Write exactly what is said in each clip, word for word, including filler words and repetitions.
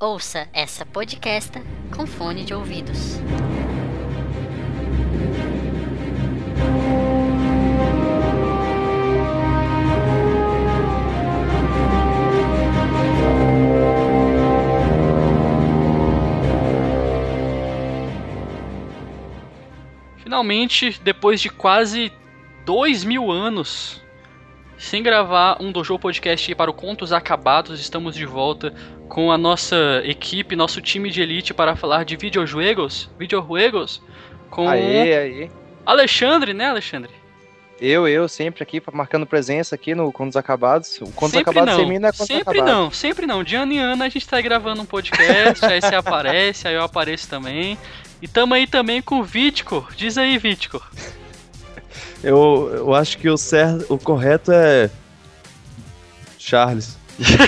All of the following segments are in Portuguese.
Ouça essa podcasta com fone de ouvidos. Finalmente, depois de quase dois mil anos sem gravar um Dojo Podcast para o Contos Acabados, estamos de volta com a nossa equipe, nosso time de elite para falar de videojuegos, videojuegos, com aê, aê. Alexandre, né, Alexandre? Eu, eu, sempre aqui, marcando presença aqui no Contos Acabados. O Contos sempre Acabados não, termina é Contos sempre Acabados. não, sempre não. De ano em ano a gente tá gravando um podcast, aí você aparece, aí eu apareço também. E tamo aí também com o Vítico. Diz aí, Vítico. Eu, eu acho que o, certo, o correto é Charles.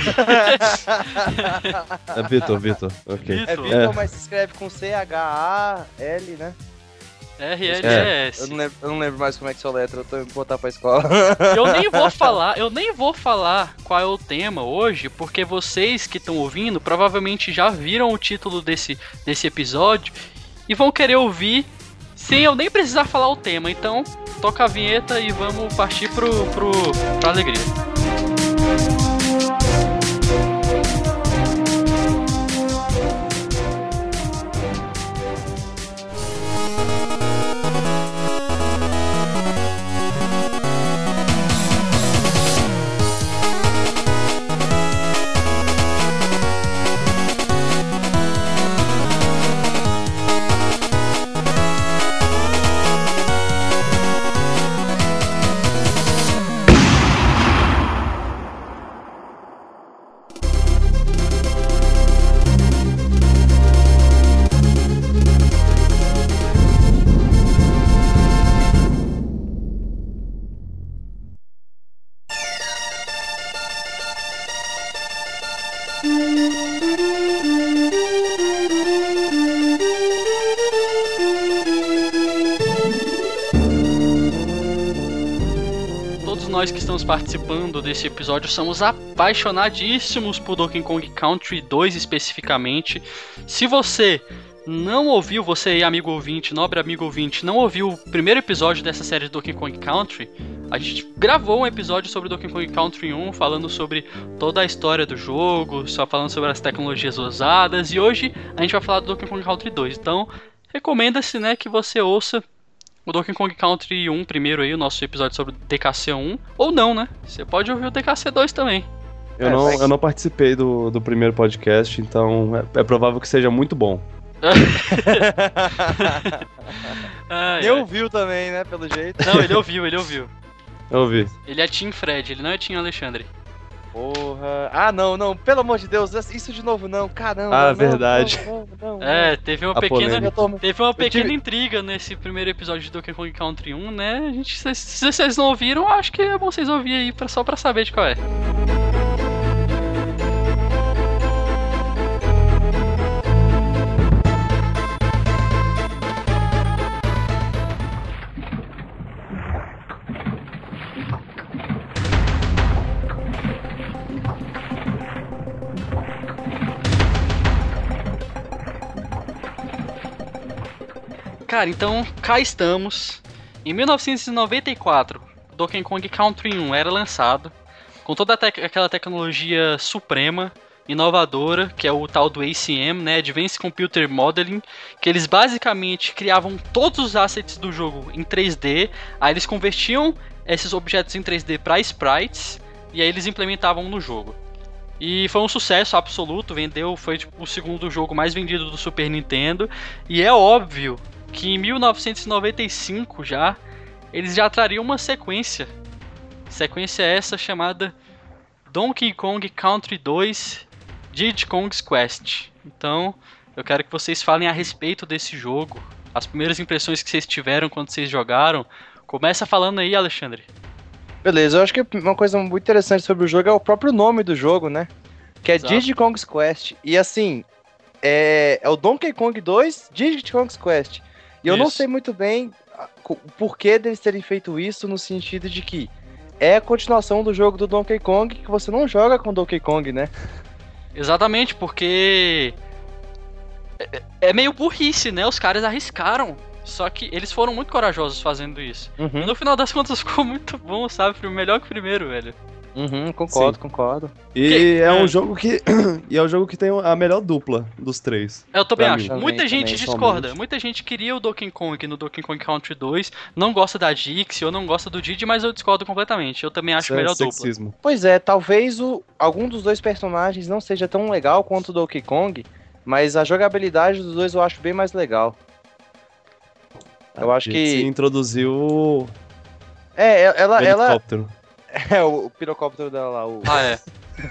É Vitor, Vitor. Ok. É Vitor, é. Mas se escreve com C H A L, né? R L S. É. Eu, não lembro, eu não lembro mais como é que sua letra, eu tô indo botar pra escola. Eu nem vou falar, eu nem vou falar qual é o tema hoje, porque vocês que estão ouvindo provavelmente já viram o título desse, desse episódio e vão querer ouvir sem eu nem precisar falar o tema. Então, toca a vinheta e vamos partir pro, pro, pra alegria. Nós que estamos participando desse episódio somos apaixonadíssimos por Donkey Kong Country dois especificamente. Se você não ouviu, você aí, amigo ouvinte, nobre amigo ouvinte, não ouviu o primeiro episódio dessa série de Donkey Kong Country, a gente gravou um episódio sobre Donkey Kong Country um, falando sobre toda a história do jogo, só falando sobre as tecnologias usadas, e hoje a gente vai falar do Donkey Kong Country dois. Então, recomenda-se, né, que você ouça o Donkey Kong Country um primeiro aí, o nosso episódio sobre o D K C um, ou não, né? Você pode ouvir o D K C dois também. Eu, é, não, mas... eu não participei do, do primeiro podcast, então é, é provável que seja muito bom. ah, ele é. ouviu também, né, pelo jeito. Não, ele ouviu, ele ouviu. Eu ouvi. Ele é Team Fred, ele não é Team Alexandre. Porra. Ah, não, não, pelo amor de Deus, isso de novo não, caramba. Ah, não, verdade. Não, não, não, é, teve uma a pequena, tô... teve uma pequena tive... intriga nesse primeiro episódio de Donkey Kong Country um, né? A gente, se, se vocês não ouviram, acho que é bom vocês ouvirem aí pra, só pra saber de qual é. Cara, então cá estamos. Em mil novecentos e noventa e quatro, Donkey Kong Country um era lançado, com toda te- aquela tecnologia suprema, inovadora, que é o tal do A C M, né, Advanced Computer Modeling, que eles basicamente criavam todos os assets do jogo em três D, aí eles convertiam esses objetos em três D para sprites, e aí eles implementavam no jogo. E foi um sucesso absoluto, vendeu, foi tipo, o segundo jogo mais vendido do Super Nintendo, e é óbvio que em mil novecentos e noventa e cinco já, eles já trariam uma sequência. Sequência essa chamada Donkey Kong Country dois Diddy Kong's Quest. Então, eu quero que vocês falem a respeito desse jogo, as primeiras impressões que vocês tiveram quando vocês jogaram. Começa falando aí, Alexandre. Beleza, eu acho que uma coisa muito interessante sobre o jogo é o próprio nome do jogo, né? Que é Exato. Diddy Kong's Quest. E assim, é, é o Donkey Kong dois Diddy Kong's Quest. E eu isso. não sei muito bem o porquê deles terem feito isso, no sentido de que é a continuação do jogo do Donkey Kong, que você não joga com Donkey Kong, né? Exatamente, porque é, é meio burrice, né? Os caras arriscaram. Só que eles foram muito corajosos fazendo isso. Uhum. E no final das contas ficou muito bom, sabe? Melhor que o primeiro, velho. Uhum, concordo, Sim. concordo. E Que- é um é. jogo que. E é um jogo que tem a melhor dupla dos três. Eu também Pra acho. mim. Também, Muita gente também, discorda. somente. Muita gente queria o Donkey Kong no Donkey Kong Country dois. Não gosta da Dixie ou não gosta do Diddy, mas eu discordo completamente. Eu também acho Isso é melhor dupla. sexismo. Pois é, talvez o, algum dos dois personagens não seja tão legal quanto o Donkey Kong, mas a jogabilidade dos dois eu acho bem mais legal. Eu acho Se que. introduziu É, o ela. ela helicóptero. é, o, o pirocóptero dela lá, o, Ah, é.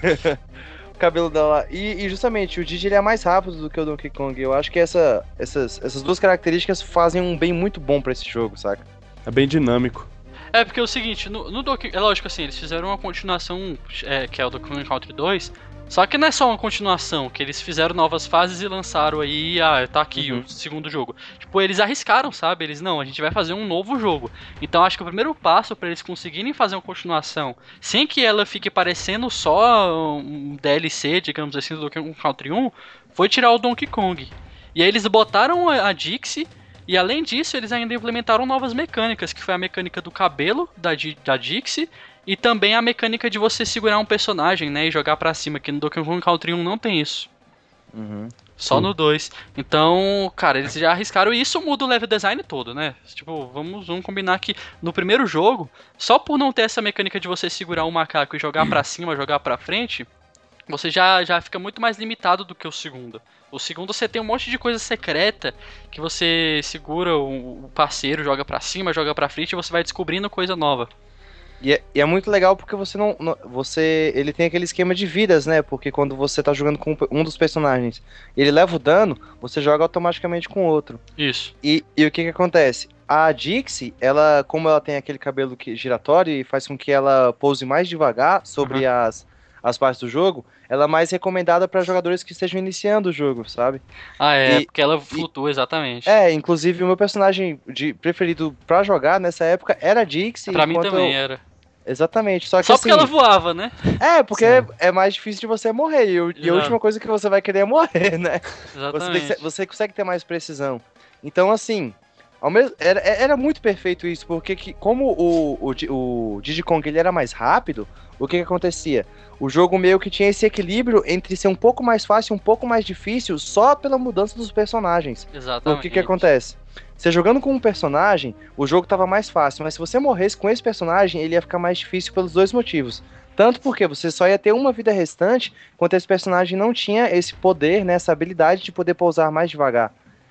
o cabelo dela lá. E, e justamente, o Diddy ele é mais rápido do que o Donkey Kong. Eu acho que essa, essas, essas duas características fazem um bem muito bom pra esse jogo, saca? É bem dinâmico. É porque é o seguinte, no, no Donkey... É lógico assim, eles fizeram uma continuação, é, que é o Donkey Kong Country dois. Só que não é só uma continuação, que eles fizeram novas fases e lançaram aí, ah, tá aqui Uhum. o segundo jogo. Tipo, eles arriscaram, sabe? Eles, não, a gente vai fazer um novo jogo. Então acho que o primeiro passo pra eles conseguirem fazer uma continuação, sem que ela fique parecendo só um D L C, digamos assim, do Donkey Kong Country um, foi tirar o Donkey Kong. E aí eles botaram a, a Dixie, e além disso eles ainda implementaram novas mecânicas, que foi a mecânica do cabelo da, Di- da Dixie, e também a mecânica de você segurar um personagem, né, e jogar pra cima, que no Donkey Kong Country um não tem isso. Uhum. Só Sim. no dois. Então, cara, eles já arriscaram e isso muda o level design todo, né? Tipo, vamos, vamos combinar que no primeiro jogo, só por não ter essa mecânica de você segurar um macaco e jogar pra cima, jogar pra frente, você já, já fica muito mais limitado do que o segundo. O segundo você tem um monte de coisa secreta que você segura o o parceiro, joga pra cima, joga pra frente e você vai descobrindo coisa nova. E é, e é muito legal porque você não, não- Você. Ele tem aquele esquema de vidas, né? Porque quando você tá jogando com um dos personagens e ele leva o dano, você joga automaticamente com o outro. Isso. E, e o que que acontece? A Dixie, ela, como ela tem aquele cabelo que, giratório e faz com que ela pouse mais devagar sobre as, as partes do jogo, ela é mais recomendada para jogadores que estejam iniciando o jogo, sabe? Ah, é, E- porque ela flutua exatamente. É, inclusive o meu personagem de, preferido pra jogar nessa época era a Dixie. Pra mim enquanto também eu- era. Exatamente, só que Só assim, porque ela voava, né? É, porque Sim. é mais difícil de você morrer. E, o- e a Exato. última coisa que você vai querer é morrer, né? Você, tem que Exatamente. ser- você consegue ter mais precisão. Então, assim, ao mesmo, era, era muito perfeito isso, porque que, como o, o, Di- o Diddy Kong ele era mais rápido, o que, que acontecia? O jogo meio que tinha esse equilíbrio entre ser um pouco mais fácil e um pouco mais difícil só pela mudança dos personagens. Então, Exatamente. o que, que acontece? Você jogando com um personagem, o jogo tava mais fácil, mas se você morresse com esse personagem, ele ia ficar mais difícil pelos dois motivos. Tanto porque você só ia ter uma vida restante, enquanto esse personagem não tinha esse poder, né, essa habilidade de poder pousar mais devagar.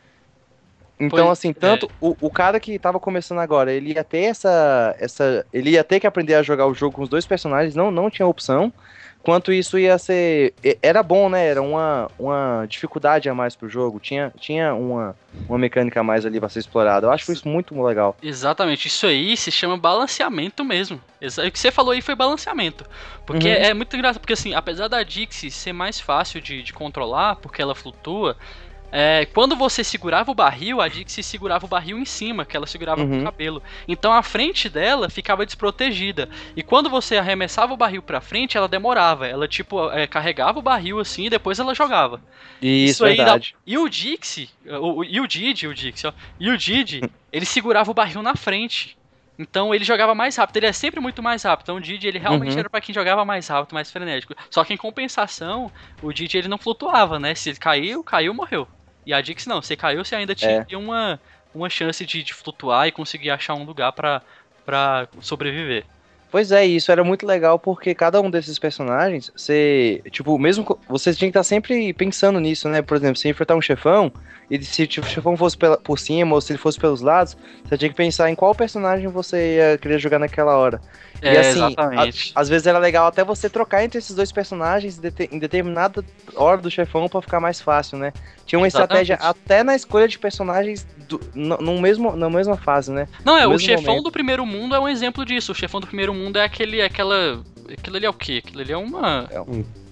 Então, Pois- assim, tanto o, o cara que tava começando agora, ele ia ter essa, essa. Ele ia ter que aprender a jogar o jogo com os dois personagens, não, não tinha opção. Quanto isso ia ser. e- Era bom, né? Era uma, uma dificuldade a mais pro jogo. Tinha, tinha uma, uma mecânica a mais ali pra ser explorada. Eu acho isso muito legal. Exatamente, isso aí se chama balanceamento mesmo. Exa- O que você falou aí foi balanceamento. Porque Uhum. é muito engraçado, porque assim, apesar da Dixie ser mais fácil de, de controlar, porque ela flutua, é, quando você segurava o barril, a Dixie segurava o barril em cima, que ela segurava com Uhum. o cabelo. Então a frente dela ficava desprotegida. E quando você arremessava o barril pra frente, ela demorava. Ela, tipo, é, carregava o barril assim e depois ela jogava. Isso, aí dá- verdade. E o Dixie, o, o- e o Didi, o Dixie, ó, e o Didi, ele segurava o barril na frente. Então ele jogava mais rápido, ele é sempre muito mais rápido. Então o Didi, ele realmente Uhum. era pra quem jogava mais rápido, mais frenético. Só que em compensação, o Didi ele não flutuava, né? Se ele caiu, caiu, morreu. E a Dixie não, você caiu, você ainda tinha É. uma, uma chance de, de flutuar e conseguir achar um lugar pra, pra sobreviver. Pois é, e isso era muito legal porque cada um desses personagens, você, tipo, mesmo co- você tinha que estar sempre pensando nisso, né? Por exemplo, se enfrentar um chefão, e se tipo, o chefão fosse pela, por cima ou se ele fosse pelos lados, você tinha que pensar em qual personagem você ia querer jogar naquela hora. E É, assim, exatamente. a- às vezes era legal até você trocar entre esses dois personagens em dete- em determinada hora do chefão pra ficar mais fácil, né? Tinha uma Exatamente. estratégia até na escolha de personagens do, no, no mesmo, na mesma fase, né? Não, é, no o mesmo chefão momento. do primeiro mundo é um exemplo disso. O chefão do primeiro mundo é aquele, aquela... Aquilo ali é o quê? Aquilo ali é uma...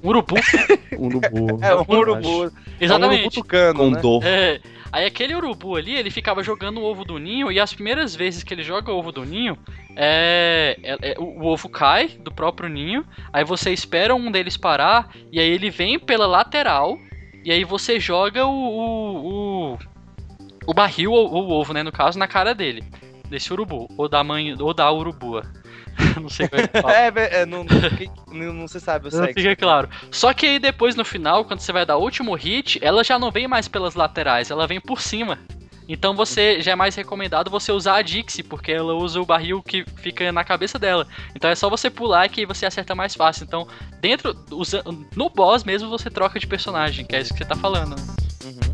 Urubu. Urubu. É, um urubu. Exatamente. É um urubu tucano, Com né? dor. É, aí aquele urubu ali, ele ficava jogando o ovo do ninho, e as primeiras vezes que ele joga o ovo do ninho, é, é- é- o, o ovo cai do próprio ninho, aí você espera um deles parar, e aí ele vem pela lateral, e aí você joga o, o, o, o barril, ou o ovo, né, no caso, na cara dele, desse urubu, ou da mãe, ou da urubua. Não sei como é que fala. É, é, não, não, que- não, não se sabe o Não sexo. fica claro. Só que aí depois no final, quando você vai dar o último hit, ela já não vem mais pelas laterais, ela vem por cima. Então você já é mais recomendado você usar a Dixie, porque ela usa o barril que fica na cabeça dela. Então é só você pular que você acerta mais fácil. Então, dentro, usa, no boss mesmo você troca de personagem, que é isso que você tá falando. Uhum.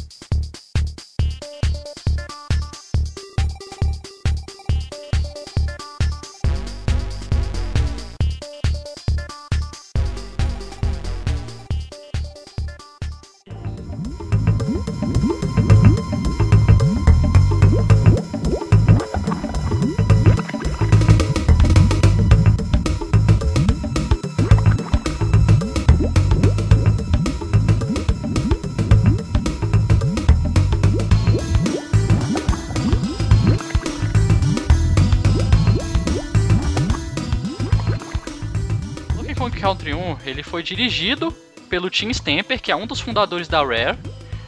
Donkey Kong Country um, ele foi dirigido pelo Tim Stamper, que é um dos fundadores da Rare,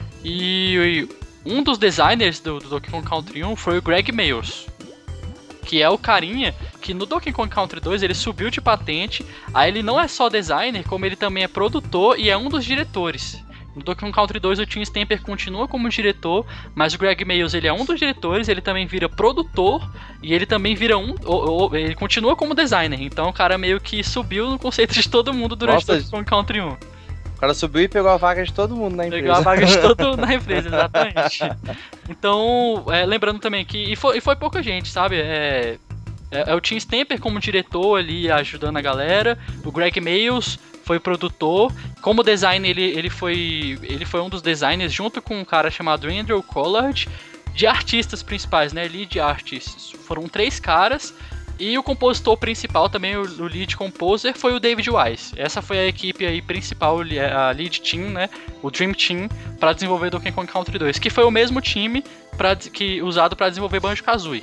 e um dos designers do, do Donkey Kong Country um foi o Greg Mayors, que é o carinha que no Donkey Kong Country dois ele subiu de patente. Aí ele não é só designer, como ele também é produtor e é um dos diretores. No Donkey Kong Country dois o Tim Stamper continua como diretor, mas o Greg Mayors ele é um dos diretores, ele também vira produtor e ele também vira um, ou, ou, ele continua como designer. Então o cara meio que subiu no conceito de todo mundo durante Nossa, Donkey Kong Country um. O cara subiu e pegou a vaga de todo mundo na empresa. Pegou a vaga de todo na empresa, exatamente. Então, é, lembrando também que. E foi, e foi pouca gente, sabe? É, é, é o Tim Stamper como diretor ali, ajudando a galera. O Greg Mayors foi produtor. Como designer, ele, ele, foi, ele foi um dos designers, junto com um cara chamado Andrew Collard, de artistas principais, né? Lead artists. Foram três caras. E o compositor principal também, o, o lead composer, foi o David Wise. Essa foi a equipe aí principal, a lead team, né? O Dream Team, para desenvolver Donkey Kong Country dois, que foi o mesmo time pra, que, usado para desenvolver Banjo-Kazooie.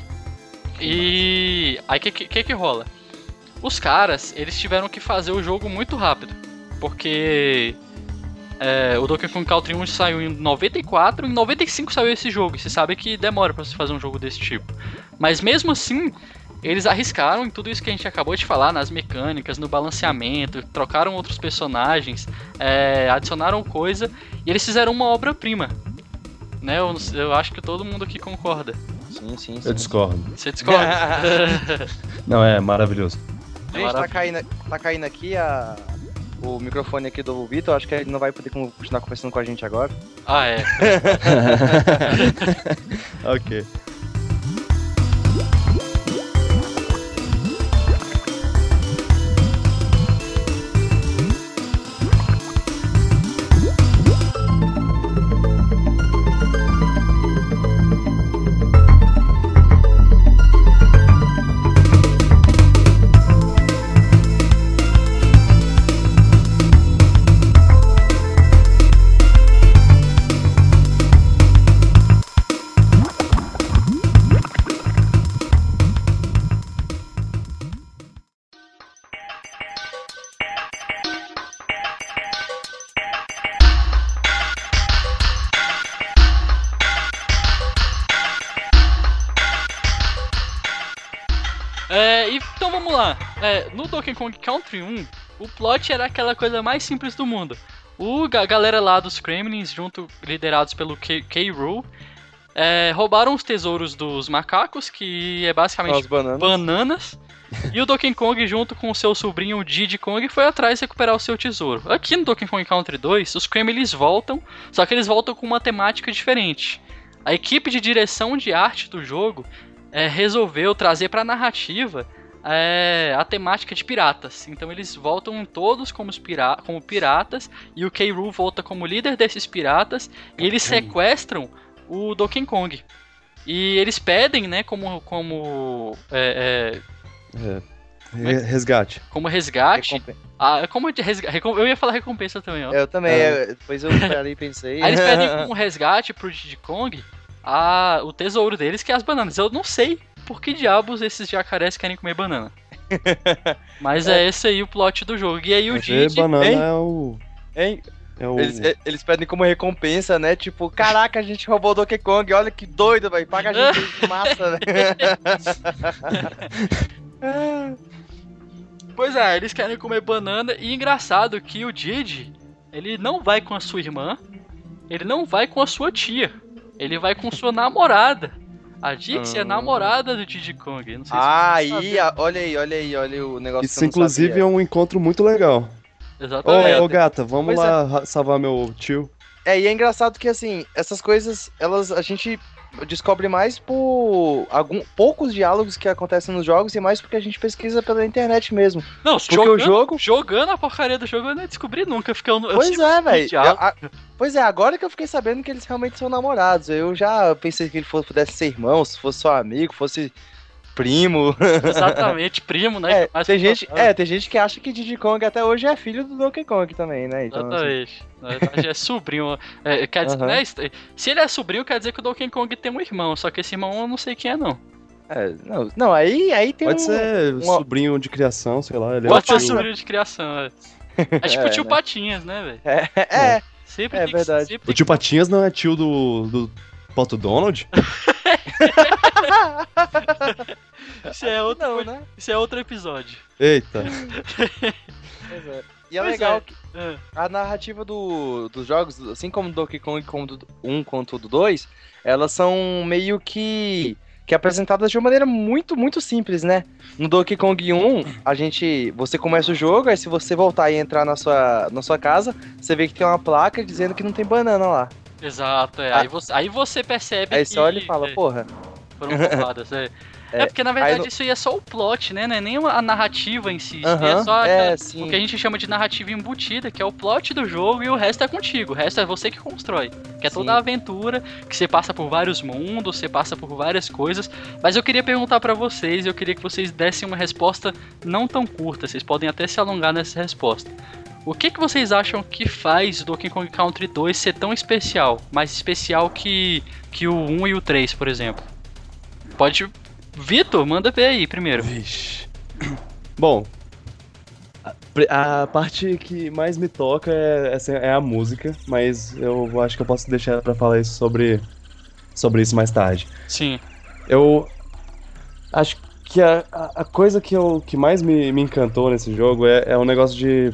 E aí o que, que que rola? Os caras, eles tiveram que fazer o jogo muito rápido, porque é, o Donkey Kong Country um saiu em noventa e quatro, em noventa e cinco saiu esse jogo, e você sabe que demora pra você fazer um jogo desse tipo. Mas mesmo assim, eles arriscaram em tudo isso que a gente acabou de falar, nas mecânicas, no balanceamento, trocaram outros personagens, é, adicionaram coisa, e eles fizeram uma obra-prima. Né? Eu, eu acho que todo mundo aqui concorda. Sim, sim, sim. Eu discordo. Você discorda? Não, é maravilhoso. Gente, tá caindo, tá caindo aqui a, o microfone aqui do Vitor. Acho que ele não vai poder continuar conversando com a gente agora. Ah, é. Ok. É, e- então vamos lá. É, no Donkey Kong Country um, o plot era aquela coisa mais simples do mundo. O, a galera lá dos Kremlins, junto, liderados pelo K. K. Rool, é, roubaram os tesouros dos macacos, que é basicamente As bananas. bananas. E o Donkey Kong, junto com o seu sobrinho Diddy Kong, foi atrás recuperar o seu tesouro. Aqui no Donkey Kong Country dois, os Kremlins voltam, só que eles voltam com uma temática diferente. A equipe de direção de arte do jogo é, resolveu trazer para a narrativa é, a temática de piratas. Então eles voltam todos como, pira como piratas, e o K. Rool volta como líder desses piratas, e eles sequestram o Donkey Kong. E eles pedem, né, como... como é, é, É. Re- Resgate. como resgate. Recompen- Ah, como de resga- recom- eu ia falar recompensa também, ó. Eu também, É. eu- depois eu parei e pensei. Aí eles pedem como resgate pro Diddy Kong a, o tesouro deles, que é as bananas. Eu não sei por que diabos esses jacarés querem comer banana. Mas é. esse aí o plot do jogo. E aí o Porque Diddy... banana hein? é o. Hein? É o... Eles, e- eles pedem como recompensa, né? Tipo, caraca, a gente roubou o Donkey Kong, olha que doido, velho. Paga a gente de massa, né? Pois é, eles querem comer banana. E engraçado que o Diddy, ele não vai com a sua irmã, ele não vai com a sua tia, ele vai com sua namorada. A Dixie é Ah. namorada do Diddy Kong. Não sei se Ah, você aí, sabe. a- olha aí, olha aí, olha o negócio Isso, que eu não inclusive, sabia. é um encontro muito legal. Ô, Exatamente. ô gata, vamos Pois lá ra- salvar meu tio. É, e é engraçado que, assim, essas coisas, elas, a gente descobre mais por algum, poucos diálogos que acontecem nos jogos e mais porque a gente pesquisa pela internet mesmo. Não, Porque jogando, o jogo- jogando a porcaria do jogo eu não descobri nunca. Fiquei, eu, eu Pois sempre é, fui velho. diabo. Pois é, agora que eu fiquei sabendo que eles realmente são namorados. Eu já pensei que ele fosse, pudesse ser irmão, se fosse só amigo, fosse primo. Exatamente, primo, né? É, Mais tem gente, confortável. é, tem gente que acha que Diddy Kong até hoje é filho do Donkey Kong também, né? Então, assim, Exatamente. Na verdade é sobrinho. É, quer dizer, Aham. né, se ele é sobrinho, quer dizer que o Donkey Kong tem um irmão. Só que esse irmão eu não sei quem é, não. é, não, não, aí, aí tem Pode um... ser um- sobrinho de criação, sei lá. Ele é Pode o ser tio. sobrinho de criação, é. É tipo É, o tio né? Patinhas, né, velho? É, é, Sempre É tem que- verdade. sempre O tem tio que- Patinhas não é tio do, do Pato Donald? Isso é outro, não, né? isso é outro episódio. Eita. Pois é. E é Pois legal é. que É. a narrativa do, dos jogos, assim como do Donkey Kong como do um quanto do dois, elas são meio que que apresentadas de uma maneira muito, muito simples, né? No Donkey Kong um, a gente, você começa o jogo, aí se você voltar e entrar na sua, na sua casa, você vê que tem uma placa dizendo que não tem banana lá. Exato, é. Ah. Aí, você, aí você percebe Aí que você olha e fala, é, porra, foram roubadas. É. É, É, porque na verdade aí no- isso aí é só o plot, né? Não é nem a narrativa em si. Isso aí aham, é só é, aquela- sim. o que a gente chama de narrativa embutida, que é o plot do jogo e o resto é contigo. O resto é você que constrói. Que é toda Sim. a aventura, que você passa por vários mundos, você passa por várias coisas. Mas eu queria perguntar pra vocês, eu queria que vocês dessem uma resposta não tão curta, vocês podem até se alongar nessa resposta. O que, que vocês acham que faz Donkey Kong Country dois ser tão especial? Mais especial que, que o um e o três, por exemplo? Pode... Vitor, manda ver aí primeiro. Vixe. Bom, a, pre- a parte que mais me toca é, essa- é a música, mas eu acho que eu posso deixar pra falar isso sobre, sobre isso mais tarde. Sim. Eu acho que a, a, a coisa que, eu, que mais me, me encantou nesse jogo é, é um negócio de.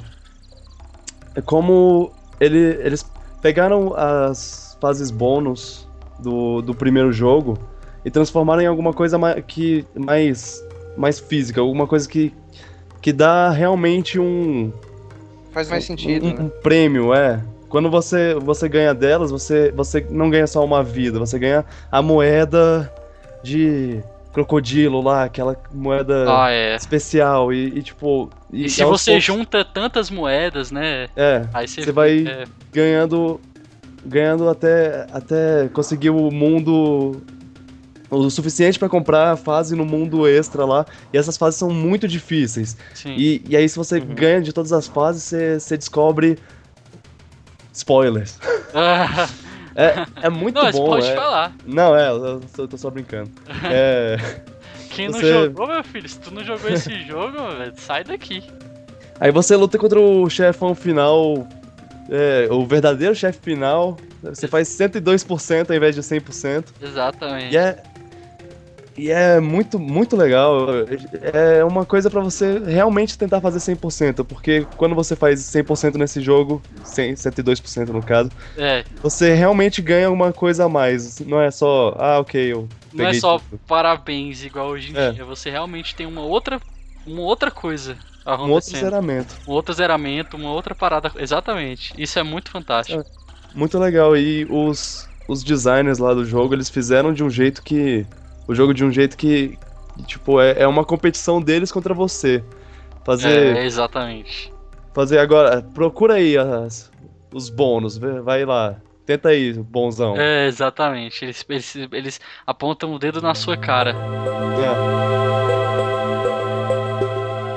É como ele, eles pegaram as fases bônus do, do primeiro jogo e transformaram em alguma coisa mais, que, mais, mais física, alguma coisa que, que dá realmente um. Faz mais sentido, um, né? um prêmio, é. Quando você, você ganha delas, você, você não ganha só uma vida, você ganha a moeda de crocodilo lá, aquela moeda Ah, é. especial. E, e, tipo. E se aos você poucos- junta tantas moedas, né? É, Aí você, você vai é, ganhando. Ganhando até, até conseguir o mundo. O suficiente pra comprar a fase no mundo extra lá. E essas fases são muito difíceis. sim. E, e aí, se você Uhum. ganha de todas as fases, você, você descobre. Spoilers. Ah, É, é muito não, mas bom. pode é... falar. Não, é, eu, eu tô só brincando. É, Quem não você- jogou, meu filho, se tu não jogou esse jogo, velho, sai daqui. aí você luta contra o chefão final, é, o verdadeiro chefe final. Você faz cento e dois por cento ao invés de cem por cento. Exatamente. E é, e é muito, muito legal. É uma coisa pra você realmente tentar fazer cem por cento. Porque quando você faz cem por cento nesse jogo, cem, cento e dois por cento no caso, É, você realmente ganha uma coisa a mais. Não é só, ah, ok, eu não é peguei só tudo. parabéns igual hoje em É. dia. Você realmente tem uma outra, uma outra coisa Um outro acontecendo. zeramento. Um outro zeramento, uma outra parada. Exatamente. Isso é muito fantástico. Muito legal. E os, os designers lá do jogo, eles fizeram de um jeito que... O jogo de um jeito que, que, tipo, é, é uma competição deles contra você. Fazer, É, exatamente. fazer agora... Procura aí as, os bônus, vê- vai lá. Tenta aí, bonzão. É, exatamente. Eles, eles, eles apontam o dedo na sua cara. É.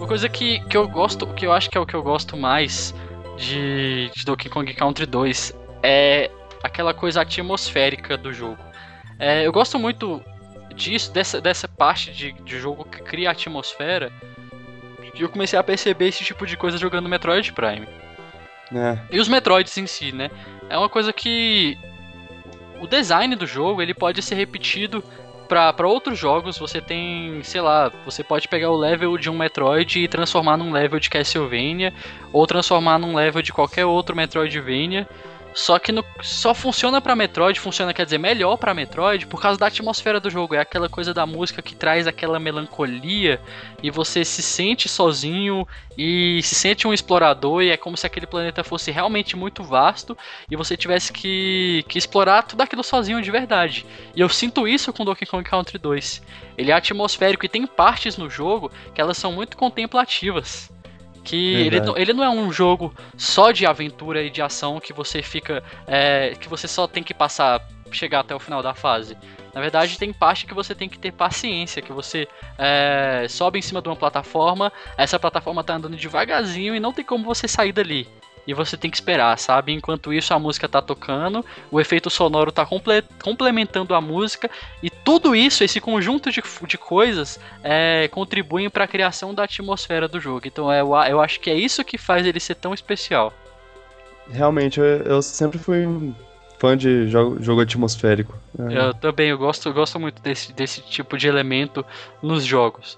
Uma coisa que, que eu gosto, que eu acho que é o que eu gosto mais de, de Donkey Kong Country dois é aquela coisa atmosférica do jogo. É, eu gosto muito disso, dessa, dessa parte de, de jogo que cria atmosfera, e eu comecei a perceber esse tipo de coisa jogando Metroid Prime. É. E os Metroids em si, né? É uma coisa que o design do jogo ele pode ser repetido para outros jogos. Você tem, sei lá, você pode pegar o level de um Metroid e transformar num level de Castlevania, ou transformar num level de qualquer outro Metroidvania. Só que no, só funciona pra Metroid, funciona, quer dizer, melhor pra Metroid por causa da atmosfera do jogo. É aquela coisa da música que traz aquela melancolia e você se sente sozinho e se sente um explorador, e é como se aquele planeta fosse realmente muito vasto e você tivesse que, que explorar tudo aquilo sozinho de verdade. E eu sinto isso com Donkey Kong Country dois. Ele é atmosférico e tem partes no jogo que elas são muito contemplativas. Que ele, ele não é um jogo só de aventura e de ação que você fica. É, que você só tem que passar, chegar até o final da fase. Na verdade, tem parte que você tem que ter paciência, que você é, sobe em cima de uma plataforma, essa plataforma tá andando devagarzinho e não tem como você sair dali. E você tem que esperar, sabe? Enquanto isso a música tá tocando, o efeito sonoro tá comple complementando a música, e tudo isso, esse conjunto de, de coisas, é, contribuem para a criação da atmosfera do jogo. Então é, eu acho que é isso que faz ele ser tão especial. Realmente, eu, eu sempre fui um fã de jogo, jogo atmosférico. É. Eu também, eu gosto, eu gosto muito desse, desse tipo de elemento nos jogos.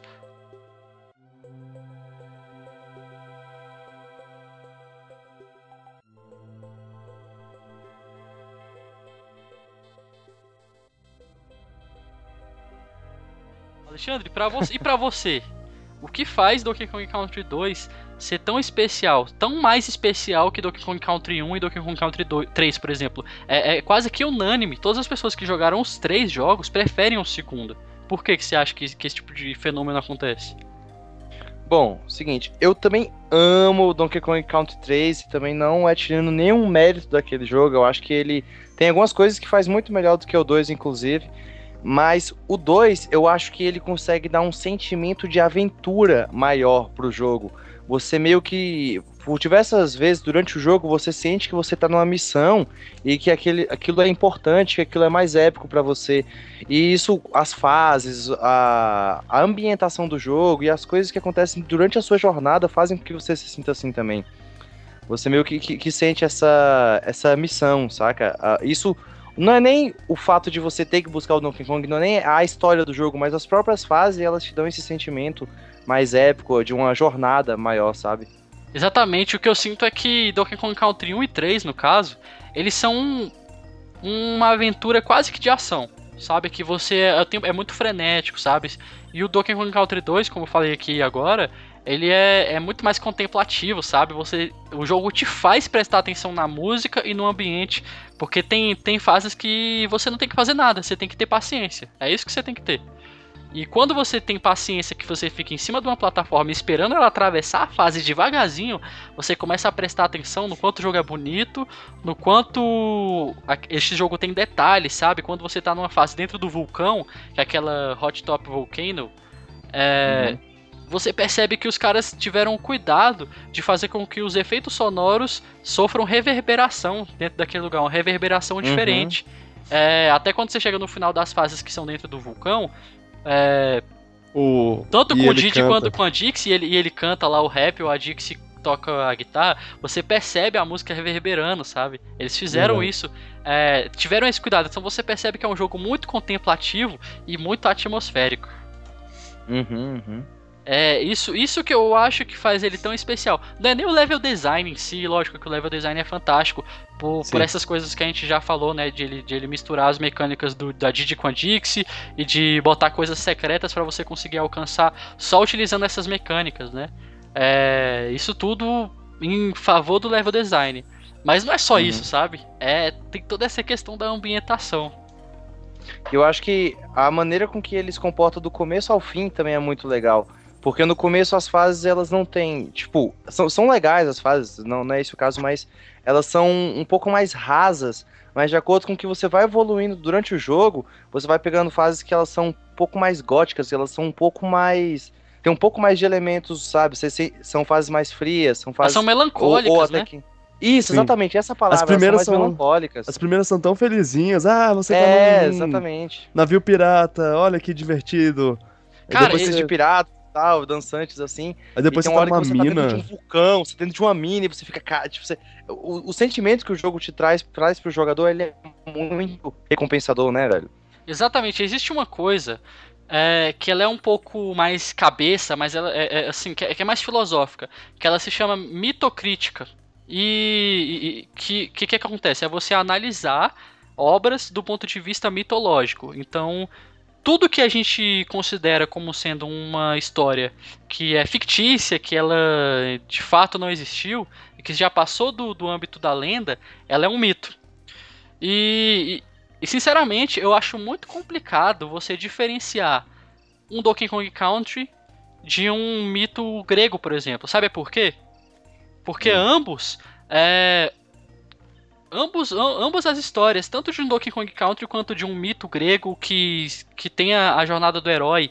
Alexandre, pra você, e pra você, o que faz Donkey Kong Country dois ser tão especial, tão mais especial que Donkey Kong Country um e Donkey Kong Country dois, três, por exemplo? É, é quase que unânime, todas as pessoas que jogaram os três jogos preferem o segundo. Por que, que você acha que, que esse tipo de fenômeno acontece? Bom, seguinte, eu também amo o Donkey Kong Country três, e também não é tirando nenhum mérito daquele jogo. Eu acho que ele tem algumas coisas que faz muito melhor do que o dois, inclusive. Mas o dois, eu acho que ele consegue dar um sentimento de aventura maior pro jogo. Você meio que, por diversas vezes durante o jogo, você sente que você tá numa missão e que aquele, aquilo é importante, que aquilo é mais épico pra você. E isso, as fases, a, a ambientação do jogo e as coisas que acontecem durante a sua jornada fazem com que você se sinta assim também. Você meio que, que, que sente essa, essa missão, saca? Isso... Não é nem o fato de você ter que buscar o Donkey Kong, não é nem a história do jogo, mas as próprias fases, elas te dão esse sentimento mais épico, de uma jornada maior, sabe? Exatamente, o que eu sinto é que Donkey Kong Country um e três, no caso, eles são um, uma aventura quase que de ação, sabe? Que você é, é muito frenético, sabe? E o Donkey Kong Country dois, como eu falei aqui agora, ele é, é muito mais contemplativo, sabe? Você, o jogo te faz prestar atenção na música e no ambiente, porque tem, tem fases que você não tem que fazer nada, você tem que ter paciência. É isso que você tem que ter. E quando você tem paciência, que você fica em cima de uma plataforma esperando ela atravessar a fase devagarzinho, você começa a prestar atenção no quanto o jogo é bonito, no quanto este jogo tem detalhes, sabe? Quando você tá numa fase dentro do vulcão, que é aquela Hot Top Volcano, é... Uhum. Você percebe que os caras tiveram cuidado de fazer com que os efeitos sonoros sofram reverberação dentro daquele lugar, uma reverberação diferente. Uhum. É, até quando você chega no final das fases que são dentro do vulcão, é, o... tanto com o Diddy quanto com a Dixie, e ele, e ele canta lá o rap, ou a Dixie toca a guitarra, você percebe a música reverberando, sabe? Eles fizeram uhum. isso, é, tiveram esse cuidado, então você percebe que é um jogo muito contemplativo e muito atmosférico. Uhum, uhum. É, isso, isso que eu acho que faz ele tão especial. Não é nem o level design em si, lógico que o level design é fantástico, por, por essas coisas que a gente já falou, né, de ele, de ele misturar as mecânicas do, da Diddy com a Dixie, e de botar coisas secretas pra você conseguir alcançar só utilizando essas mecânicas, né. É, isso tudo em favor do level design. Mas não é só uhum. isso, sabe? É, tem toda essa questão da ambientação. Eu acho que a maneira com que ele se comporta do começo ao fim também é muito legal. Porque no começo as fases, elas não têm... Tipo, são, são legais as fases, não, não é esse o caso, mas elas são um pouco mais rasas. Mas de acordo com que você vai evoluindo durante o jogo, você vai pegando fases que elas são um pouco mais góticas, elas são um pouco mais tem um pouco mais de elementos, sabe? Cê, cê, são fases mais frias, são fases... Elas são melancólicas, ou, ou até né? que... Isso, Sim. exatamente, essa palavra, As primeiras elas são mais são- melancólicas. As primeiras são tão felizinhas. Ah, você tá É, num exatamente. navio pirata, olha que divertido. Aí Cara, depois Coisas você, de pirata e tal, dançantes assim. aí depois e você tem tá uma hora numa que você tá dentro de mina. um vulcão, você tá dentro de uma mina e você fica, cara, tipo, você... O, o sentimento que o jogo te traz, traz pro jogador, ele é muito recompensador, né, velho? Exatamente, existe uma coisa é, que ela é um pouco mais cabeça, mas ela é, é, assim, que é, que é mais filosófica, que ela se chama mitocrítica. E, e que, que que acontece? É você analisar obras do ponto de vista mitológico. Então, tudo que a gente considera como sendo uma história que é fictícia, que ela de fato não existiu, e que já passou do, do âmbito da lenda, ela é um mito. E, e, e, sinceramente, eu acho muito complicado você diferenciar um Donkey Kong Country de um mito grego, por exemplo. Sabe por quê? Porque Hum. ambos, é, ambos, am- ambas as histórias, tanto de um Donkey Kong Country quanto de um mito grego que, que tem a, a jornada do herói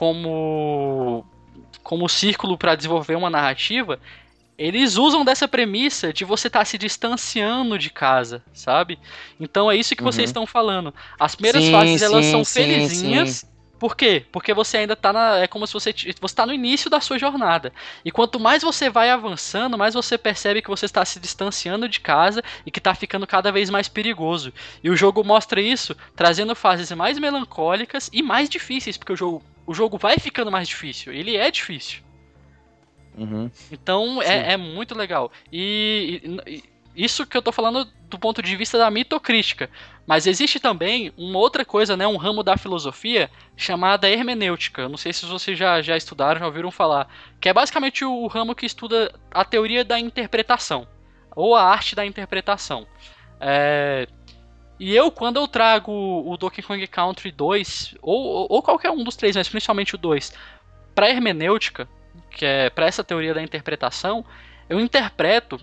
como, como círculo para desenvolver uma narrativa, eles usam dessa premissa de você estar se distanciando de casa, sabe? Então é isso que vocês Uhum. estão falando. As primeiras Sim, fases elas sim, são sim, felizinhas. Por quê? Porque você ainda tá na. É como se você. t- Você tá no início da sua jornada. E quanto mais você vai avançando, mais você percebe que você está se distanciando de casa e que tá ficando cada vez mais perigoso. E o jogo mostra isso, trazendo fases mais melancólicas e mais difíceis, porque o jogo, o jogo vai ficando mais difícil. Ele é difícil. Uhum. Então Sim. é, é muito legal. E, e- e isso que eu tô falando do ponto de vista da mitocrítica. Mas existe também uma outra coisa, né, um ramo da filosofia chamada hermenêutica. Eu não sei se vocês já, já estudaram, já ouviram falar. Que é basicamente o, o ramo que estuda a teoria da interpretação. Ou a arte da interpretação. É, e eu, quando eu trago o Donkey Kong Country dois, ou, ou qualquer um dos três, mas principalmente o dois, para hermenêutica, que é para essa teoria da interpretação, eu interpreto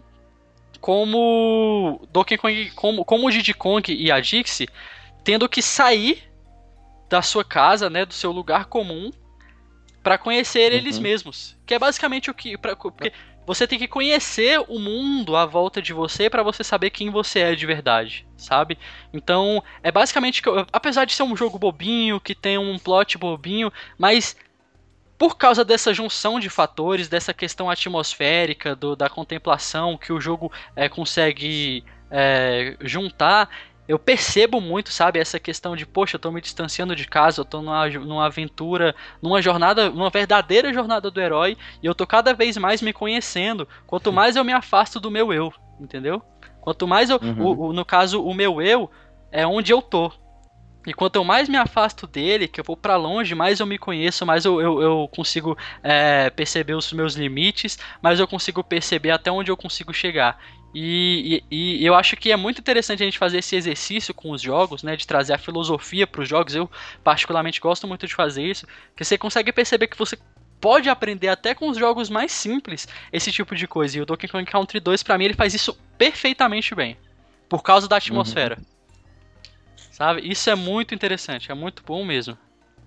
como Donkey Kong, como, como o Diddy Kong e a Dixie tendo que sair da sua casa, né, do seu lugar comum, para conhecer Uhum. eles mesmos, que é basicamente o que, pra, porque você tem que conhecer o mundo à volta de você para você saber quem você é de verdade, sabe? Então é basicamente que, apesar de ser um jogo bobinho, que tem um plot bobinho, mas por causa dessa junção de fatores, dessa questão atmosférica, do, da contemplação que o jogo é, consegue é, juntar, eu percebo muito, sabe, essa questão de, poxa, eu tô me distanciando de casa, eu tô numa, numa aventura, numa jornada, numa verdadeira jornada do herói, e eu tô cada vez mais me conhecendo, quanto mais eu me afasto do meu eu, entendeu? Quanto mais eu, Uhum. o, o, no caso, o meu eu é onde eu tô. E quanto eu mais me afasto dele, que eu vou pra longe, mais eu me conheço, mais eu, eu, eu consigo é, perceber os meus limites, mais eu consigo perceber até onde eu consigo chegar. E, e, e eu acho que é muito interessante a gente fazer esse exercício com os jogos, né, de trazer a filosofia para os jogos. Eu particularmente gosto muito de fazer isso, que você consegue perceber que você pode aprender até com os jogos mais simples esse tipo de coisa. E o Donkey Kong Country dois, pra mim, ele faz isso perfeitamente bem, por causa da atmosfera. Sabe? Isso é muito interessante, é muito bom mesmo.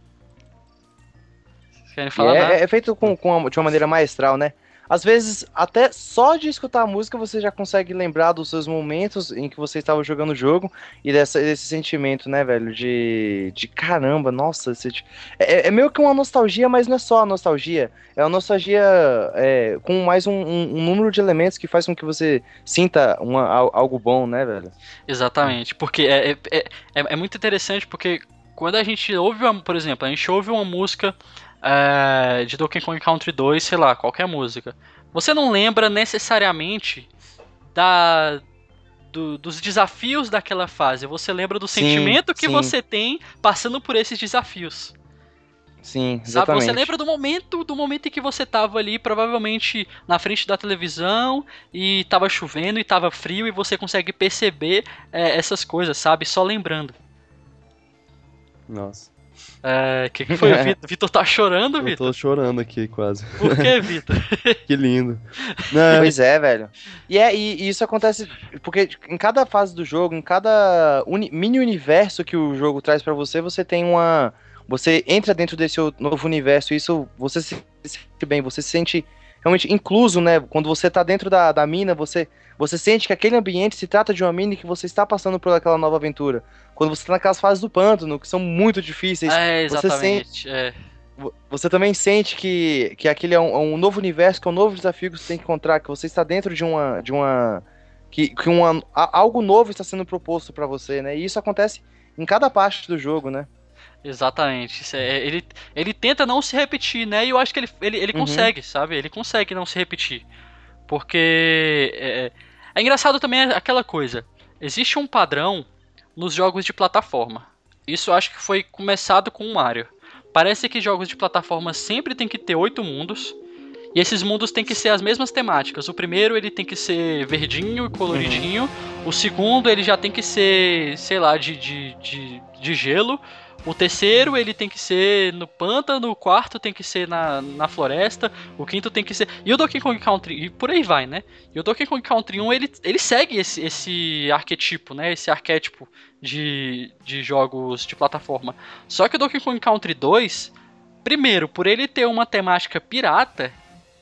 Vocês querem E falar nada? é, é feito com, com uma- de uma maneira maestral, né? Às vezes, até só de escutar a música, você já consegue lembrar dos seus momentos em que você estava jogando o jogo e dessa, desse sentimento, né, velho? De, de caramba, nossa. Esse, é, é meio que uma nostalgia, mas não é só a nostalgia. É uma nostalgia é, com mais um, um- um número de elementos que faz com que você sinta uma, al- algo bom, né, velho? Exatamente, porque é, é, é, é muito interessante, porque quando a gente ouve, uma, por exemplo, a gente ouve uma música é, de Donkey Kong Country dois, sei lá, qualquer música, você não lembra necessariamente da, do- dos desafios daquela fase, você lembra do Sim, sentimento que sim. você tem passando por esses desafios. Sim, Sabe, exatamente. você lembra do momento, do momento em que você tava ali, provavelmente na frente da televisão, e tava chovendo e tava frio, e você consegue perceber é, essas coisas, sabe? Só lembrando. Nossa, É, que que foi, Vitor? Vitor tá chorando, eu Vitor? tô chorando aqui quase. Por que, Vitor? Que lindo. Não, Pois é, velho. E, é, e, e isso acontece porque em cada fase do jogo, em cada uni- mini universo que o jogo traz pra você, você tem uma, você entra dentro desse novo universo, isso você se sente bem, você se sente realmente incluso, né? Quando você tá dentro da, da mina, você, você sente que aquele ambiente se trata de uma mina e que você está passando por aquela nova aventura. Quando você tá naquelas fases do pântano, que são muito difíceis, É, exatamente. você sente, é. você também sente que, que aquele é um, é um novo universo, que é um novo desafio que você tem que encontrar, que você está dentro de uma... De uma que que uma, algo novo está sendo proposto pra você, né? E isso acontece em cada parte do jogo, né? Exatamente. Isso é- ele, ele tenta não se repetir, né? E eu acho que ele, ele, ele Uhum. consegue, sabe? Ele consegue não se repetir. Porque é, é engraçado também aquela coisa. Existe um padrão nos jogos de plataforma. Isso eu acho que foi começado com o Mario. Parece que jogos de plataforma sempre tem que ter oito mundos. E esses mundos têm que ser as mesmas temáticas. O primeiro ele tem que ser verdinho e coloridinho. O segundo ele já tem que ser, sei lá, de, de, de, de gelo. O terceiro ele tem que ser no pântano. O quarto tem que ser na, na floresta. O quinto tem que ser... E o Donkey Kong Country... E por aí vai, né? E o Donkey Kong Country um ele, ele segue esse, esse arquetipo, né? Esse arquétipo de, de jogos de plataforma. Só que o Donkey Kong Country dois... Primeiro, por ele ter uma temática pirata...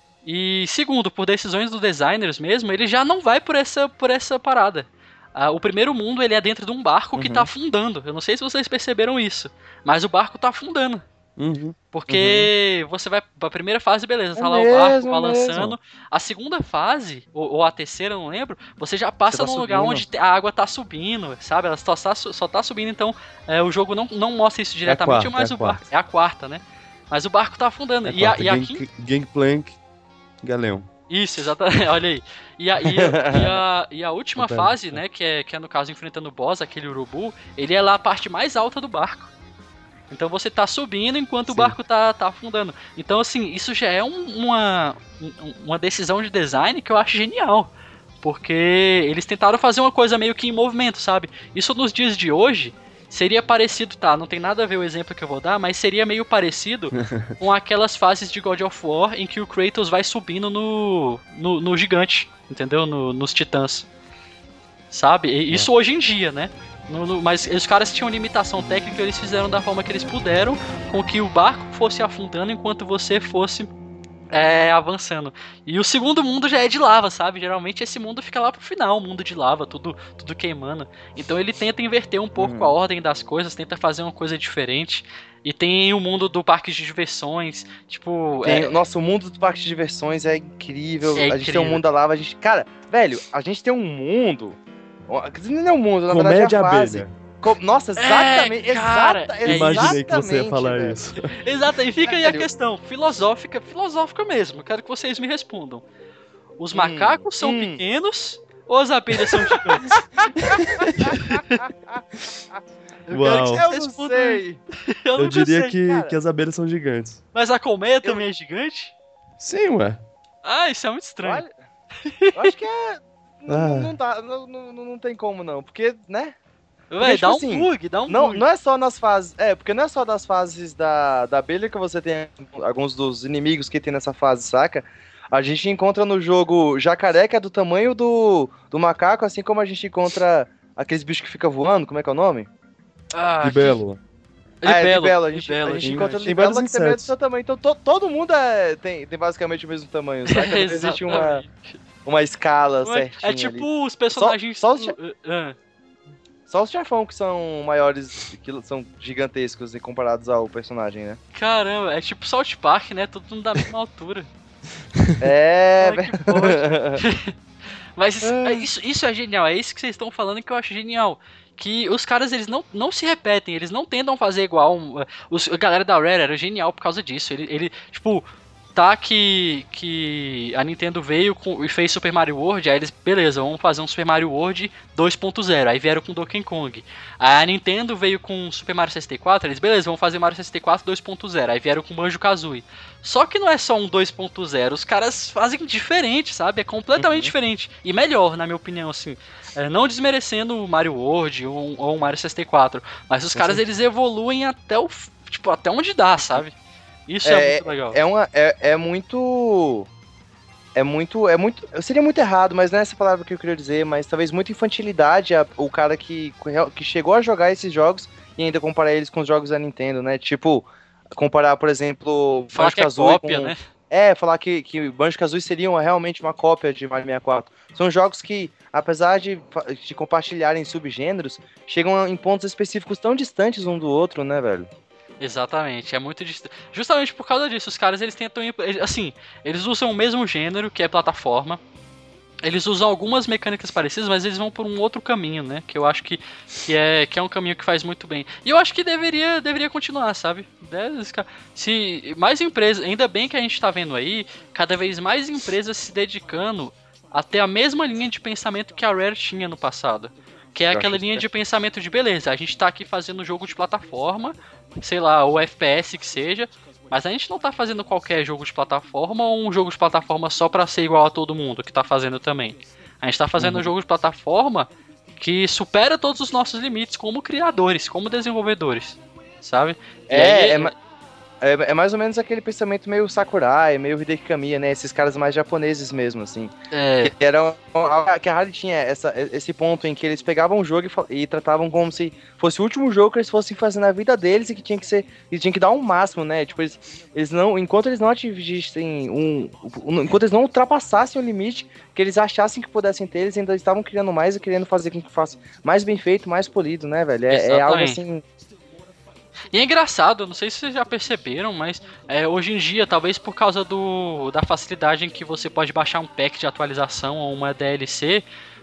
E segundo, por decisões dos designers mesmo, ele já não vai por essa, por essa parada. Ah, o primeiro mundo ele é dentro de um barco que Uhum. tá afundando. Eu não sei se vocês perceberam isso, mas o barco tá afundando. Uhum. Porque você vai pra primeira fase, beleza, tá É lá o barco mesmo, é balançando. mesmo. A segunda fase, ou, ou a terceira, eu não lembro, você já passa Você tá num lugar subindo. onde a água tá subindo, sabe? Ela só tá, só tá subindo, então é, o jogo não, não mostra isso diretamente, quarta, mas é a o barco. quarta. É a quarta, né? Mas o barco tá afundando. É e, a, quarta, e a Gang- quinta. Gangplank, Galeão. Isso, exatamente. Olha aí. E a, e a, e a, e a última Compara, fase, é. né, que é, que é no caso enfrentando o boss, aquele urubu, ele é lá a parte mais alta do barco. Então você tá subindo enquanto o Sim. barco tá, tá afundando. Então, assim, isso já é um- uma, um- uma decisão de design que eu acho genial. Porque eles tentaram fazer uma coisa meio que em movimento, sabe? Isso nos dias de hoje seria parecido, tá? Não tem nada a ver o exemplo que eu vou dar, mas seria meio parecido com aquelas fases de God of War em que o Kratos vai subindo no, no, no gigante, entendeu? No- nos titãs. Sabe? E isso hoje em dia, né? No- no- mas os caras tinham limitação técnica, eles fizeram da forma que eles puderam, com que o barco fosse afundando enquanto você fosse é, avançando. E o segundo mundo já é de lava, sabe? Geralmente esse mundo fica lá pro final, o mundo de lava, tudo, tudo queimando. Então ele tenta inverter um pouco Uhum. a ordem das coisas, tenta fazer uma coisa diferente. E tem o mundo do parque de diversões, tipo... Tem- é- Nossa, o mundo do parque de diversões é incrível. É A gente tem um incrível. mundo da lava, a gente. Cara, velho, a gente tem um mundo. Não é um mundo, na verdade é Comédia a fase. abelha. Co- Nossa, exatamente. É, cara, exata, é Imaginei que você ia exatamente, falar velho. isso. Exato, e fica aí a Velho. questão filosófica, filosófica mesmo. Quero que vocês me respondam. Os Hum, macacos são hum. pequenos ou as abelhas são gigantes? Eu Uau. quero que Eu vocês não respondam. sei. Eu, Eu nunca diria sei. que, cara. que as abelhas são gigantes. Mas a colmeia também é gigante? Sim, ué. Ah, isso é muito estranho. Olha, eu acho que é. Não, Ah. não dá, não, não, não tem como não, porque, né? Véi, tipo dá um assim, bug, dá um Não, bug. não é só nas fases. É, porque não é só das fases da, da abelha que você tem alguns dos inimigos que tem nessa fase, saca? A gente encontra no jogo jacaré, que é do tamanho do, do macaco, assim como a gente encontra aqueles bichos que ficam voando, como é que é o nome? Ah, Libélula. Ah, é libelo, libelo, a gente, libelo, a gente gigante. encontra Tem libelo vários que também é do insetos. seu tamanho. Então to- todo mundo é, tem, tem basicamente o mesmo tamanho, saca? Não existe uma, Exatamente. uma escala Não é- certinha É tipo ali. os personagens... só os cha- Ah, Só os chefão que são maiores, que são gigantescos e comparados ao personagem, né? caramba, é tipo South Park, né? Todo mundo da mesma altura. É, Como é que pode? Mas isso, é isso, isso é genial, é isso que vocês estão falando que eu acho genial. Que os caras, eles não, não se repetem, eles não tentam fazer igual. um, Os, a galera da Rare era genial por causa disso. Ele, ele tipo, tá que, que a Nintendo veio com, e fez Super Mario World, aí eles, beleza, vamos fazer um Super Mario World dois ponto zero, aí vieram com Donkey Kong. Aí a Nintendo veio com Super Mario sessenta e quatro, eles, beleza, vamos fazer Mario sessenta e quatro dois ponto zero, aí vieram com Banjo-Kazooie. Só que não é só um dois ponto zero, os caras fazem diferente, sabe? É completamente diferente. E melhor, na minha opinião, assim. É, não desmerecendo o Mario World ou, ou o Mario sessenta e quatro, mas os caras, eles evoluem até o, tipo, até onde dá, sabe? Isso é, muito legal. É, uma, é, é muito. É muito. É muito. Seria muito errado, mas não é essa palavra que eu queria dizer, mas talvez muita infantilidade a- o cara que, que chegou a jogar esses jogos e ainda comparar eles com os jogos da Nintendo, né? Tipo, comparar, por exemplo, Falar que é cópia, com... né? É, falar que, que Banjo-Kazooie seriam realmente uma cópia de Mario sessenta e quatro. São jogos que, apesar de, de compartilharem subgêneros, chegam em pontos específicos tão distantes um do outro, né, velho? Exatamente, é muito distante. Justamente por causa disso, os caras eles tentam ir, assim, eles usam o mesmo gênero, que é plataforma. Eles usam algumas mecânicas parecidas, mas eles vão por um outro caminho, né? Que eu acho que, que, é, que é um caminho que faz muito bem. E eu acho que deveria, deveria continuar, sabe? Se mais empresas, ainda bem que a gente tá vendo aí, cada vez mais empresas se dedicando a ter a mesma linha de pensamento que a Rare tinha no passado. Que é aquela linha de pensamento de beleza, a gente tá aqui fazendo um jogo de plataforma, sei lá, ou F P S que seja, mas a gente não tá fazendo qualquer jogo de plataforma ou um jogo de plataforma só pra ser igual a todo mundo que tá fazendo também. A gente tá fazendo uhum. um jogo de plataforma que supera todos os nossos limites como criadores, como desenvolvedores, sabe? E é, aí, é, é, é mais ou menos aquele pensamento meio Sakurai, meio Hideki Kamiya, né? Esses caras mais japoneses mesmo, assim. É. Que, era, que a Rare tinha essa, esse ponto em que eles pegavam um jogo e, e tratavam como se fosse o último jogo que eles fossem fazer na vida deles e que tinha que ser, eles tinham que dar um máximo, né? Tipo, eles, eles não, enquanto eles não atingissem um, um, enquanto eles não ultrapassassem o limite que eles achassem que pudessem ter, eles ainda estavam criando mais e querendo fazer com que faça mais bem feito, mais polido, né, velho? É, é algo assim. E é engraçado, não sei se vocês já perceberam, mas é, hoje em dia, talvez por causa do, da facilidade em que você pode baixar um pack de atualização ou uma D L C,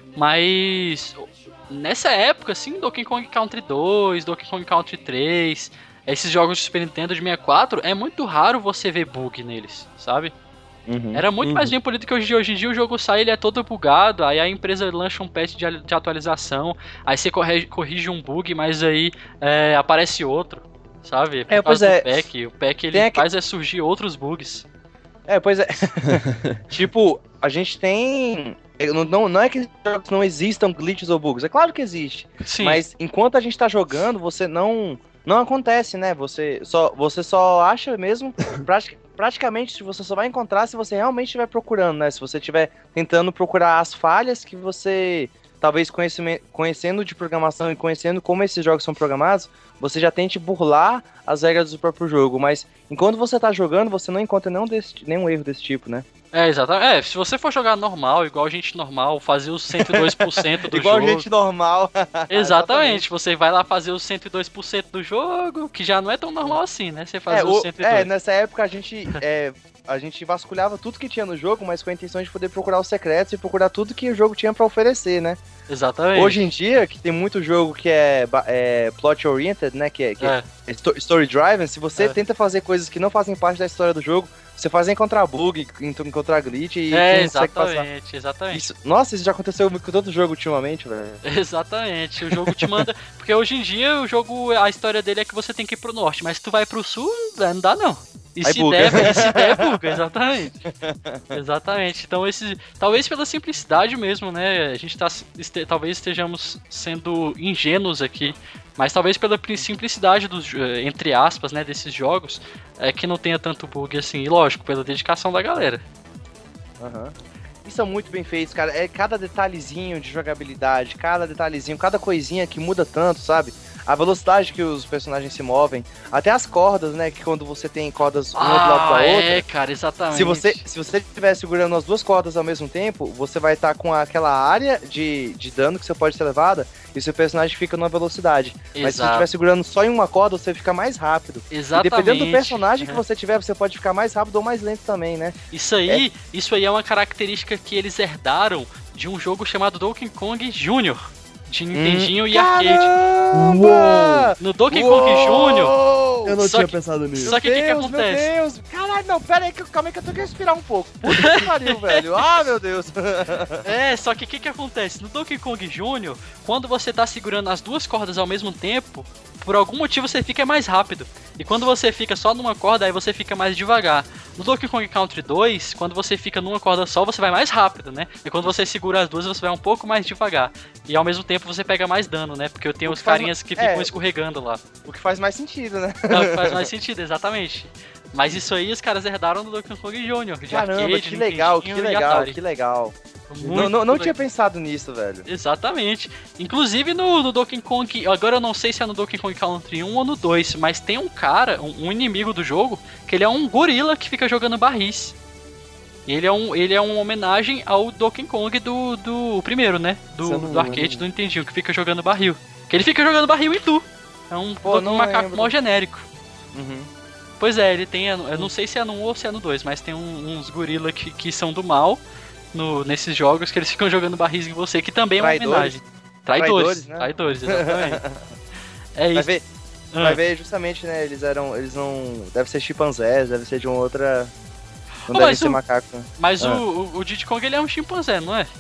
mas nessa época, assim, Donkey Kong Country dois, Donkey Kong Country três, esses jogos de Super Nintendo de sessenta e quatro, é muito raro você ver bug neles, sabe? Uhum, Era muito uhum. mais bem polido que hoje em dia. Hoje em dia o jogo sai, ele é todo bugado, aí a empresa lança um patch de, de atualização, aí você corrige, corrige um bug, mas aí é, aparece outro, sabe? Por é, pois é. O pack, o pack ele faz aqu... é surgir outros bugs. É, pois é. Tipo, a gente tem... Não, não é que jogos não existam glitches ou bugs, é claro que existe. Sim. Mas enquanto a gente tá jogando, você não... Não acontece, né? Você só, você só acha mesmo... Pratic, praticamente você só vai encontrar se você realmente estiver procurando, né? Se você estiver tentando procurar as falhas que você... Talvez conhecendo de programação e conhecendo como esses jogos são programados, você já tente burlar as regras do próprio jogo. Mas enquanto você tá jogando, você não encontra nenhum, desse, nenhum erro desse tipo, né? É, exatamente. É, se você for jogar normal, igual gente normal, fazer os cento e dois por cento do igual jogo... Igual gente normal. Exatamente. Você vai lá fazer os cento e dois por cento do jogo, que já não é tão normal assim, né? Você fazer é, os cento e dois por cento. É, nessa época a gente... é, a gente vasculhava tudo que tinha no jogo, mas com a intenção de poder procurar os secretos e procurar tudo que o jogo tinha pra oferecer, né? Exatamente. Hoje em dia, que tem muito jogo que é, é plot oriented, né? Que é, que é. é story driven, se você é. tenta fazer coisas que não fazem parte da história do jogo, você faz encontrar bug, encontrar glitch e é, não exatamente, consegue passar. Exatamente. Isso, nossa, isso já aconteceu com todo jogo ultimamente, velho. Exatamente. O jogo te manda. Porque hoje em dia o jogo, a história dele é que você tem que ir pro norte, mas se tu vai pro sul, não dá não. E Aí se, buga. der, e se der, buga, exatamente. Exatamente. Então, esse, talvez pela simplicidade mesmo, né? A gente tá, este, talvez estejamos sendo ingênuos aqui, mas talvez pela simplicidade dos, entre aspas, né, desses jogos, é que não tenha tanto bug assim. E lógico, pela dedicação da galera. Aham. Uhum. E são muito bem feitos, cara. É cada detalhezinho de jogabilidade, cada detalhezinho, cada coisinha que muda tanto, sabe? A velocidade que os personagens se movem, até as cordas, né? Que quando você tem cordas uma ah, do lado da outra. É, cara, exatamente. Se você se você estiver segurando as duas cordas ao mesmo tempo, você vai estar com aquela área de, de dano que você pode ser levada e seu personagem fica numa velocidade. Exato. Mas se você estiver segurando só em uma corda, você fica mais rápido. Exatamente. E dependendo do personagem uhum. que você tiver, você pode ficar mais rápido ou mais lento também, né? Isso aí, é. isso aí é uma característica que eles herdaram de um jogo chamado Donkey Kong Júnior de Nintendinho hum, e arcade. Uou! No Donkey Kong Júnior. Eu não só tinha que, pensado nisso. Só que o que, que acontece? Meu Deus, caralho, não, pera aí, calma aí que eu tenho que respirar um pouco. Puta que pariu, velho. Ah, meu Deus. É, só que o que, que acontece? No Donkey Kong Júnior, quando você tá segurando as duas cordas ao mesmo tempo, por algum motivo você fica mais rápido. E quando você fica só numa corda, aí você fica mais devagar. No Donkey Kong Country dois, quando você fica numa corda só, você vai mais rápido, né? E quando você segura as duas, você vai um pouco mais devagar. E ao mesmo tempo você pega mais dano, né? Porque eu tenho os carinhas que ficam é, escorregando lá. O que faz mais sentido, né? Não, o que faz mais sentido, exatamente. Mas isso aí os caras herdaram do Donkey Kong Júnior. Caramba, arcade, que legal, que legal, que legal. Muito Não, não, não legal. tinha pensado nisso, velho. Exatamente. Inclusive no, no Donkey Kong, agora eu não sei se é no Donkey Kong Country um ou no dois, mas tem um cara, um, um inimigo do jogo, que ele é um gorila que fica jogando barris. E ele é um, ele é uma homenagem ao Donkey Kong do, do primeiro, né? Do, Você não do arcade, lembra. do Nintendinho, que fica jogando barril. Que ele fica jogando barril em tu. É um, Pô, um não macaco lembro. mó genérico. Uhum. Pois é, ele tem, eu não sei se é no um ou se é no dois, mas tem um- uns gorila que, que são do mal no, nesses jogos, que eles ficam jogando barris em você, que também é uma Traidores. homenagem. Traidores, Traidores, né? traidores, exatamente. É Vai isso. ver, Ah. vai ver justamente, né? Eles eram. Eles não. Deve ser chimpanzés, deve ser de uma outra. Não Ô, deve mas ser o- macaco. Né? Mas Ah. o, o, o Diddy Kong ele é um chimpanzé, não é?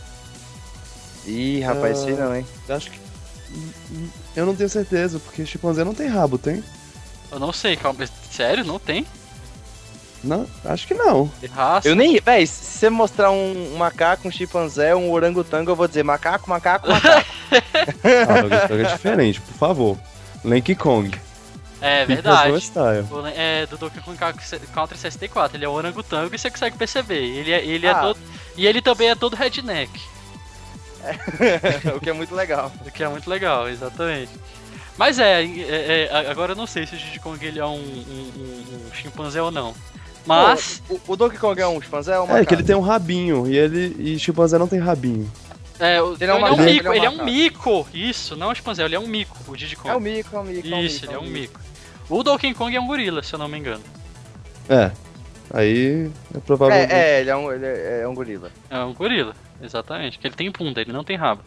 Ih, rapaz, Ah. sei não, hein? Acho que. Eu não tenho certeza, porque chimpanzé não tem rabo, tem? Eu não sei, calma. Sério? Não tem? Não, acho que não. De raça? Eu nem. Véi, se você mostrar um, um macaco, um chimpanzé, um orangotango, eu vou dizer macaco, macaco, macaco. Ah, Donkey Kong é diferente, por favor. Donkey Kong. É Fica no verdade. style. O- É do Donkey Kong Country sessenta e quatro. Ele é o orangotango e você consegue perceber. Ele é, ele é Ah. todo. E ele também é todo redneck. O que é muito legal. O que é muito legal, exatamente. Mas é, é, é, agora eu não sei se o Diddy Kong ele é um, um- um- um chimpanzé ou não. Mas. Pô, o, o Donkey Kong é um chimpanzé ou um macaco? É, que ele tem um rabinho, e ele. E chimpanzé não tem rabinho. É, o- Ele ele é é um um macaco, mico, ele é um ele é um macaco. mico. Isso, não é um chimpanzé, ele é um mico, o Diddy Kong. É o mico, é o mico. é o Isso, mico, ele é um mico. O Donkey Kong é um gorila, se eu não me engano. É. Aí. É provavelmente. É, é, ele é um, ele é, é um gorila. É um gorila, exatamente. Que ele tem bunda, ele não tem rabo.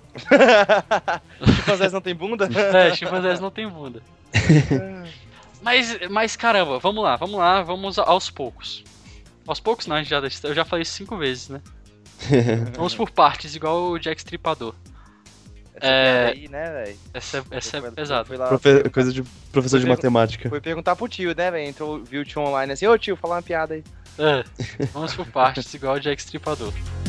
Chimpanzés não tem bunda? É, chimpanzés não tem bunda. Mas, mas caramba, vamos lá, vamos lá, vamos aos poucos. Aos poucos não, a gente já, eu já falei isso cinco vezes, né? Vamos por partes, igual o Jack Stripador. Essa É. piada aí, né, velho? Essa, essa é Fui- pesada. fui lá- Profe- Coisa de professor de Foi- matemática. Fui perguntar pro tio, né, velho? Entrou, viu o tio online assim, ô tio, fala uma piada aí. É, vamos por partes, igual o Jack Stripador.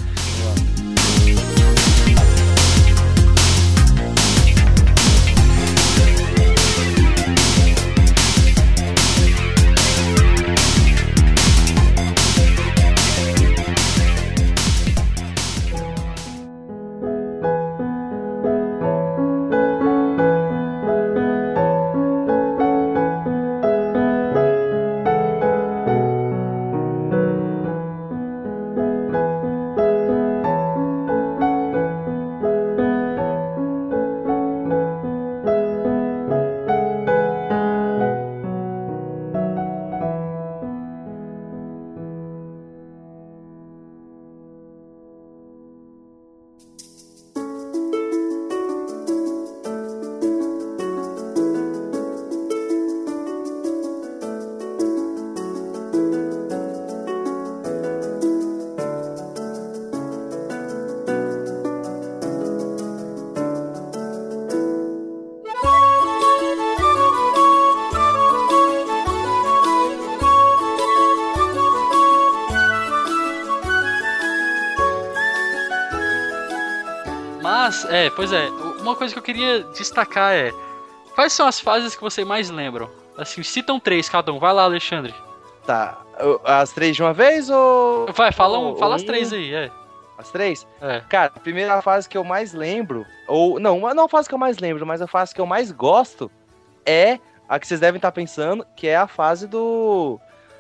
Mas, é, pois é, uma coisa que eu queria destacar é: quais são as fases que vocês mais lembram? Assim, citam três cada um. Vai lá, Alexandre. Tá, eu- as três de uma vez ou. Vai, fala, um, ou- fala ou as três aí, é. As três? É. Cara, a primeira fase que eu mais lembro, ou não, uma- não a fase que eu mais lembro, mas a fase que eu mais gosto é a que vocês devem estar pensando, que é a fase do.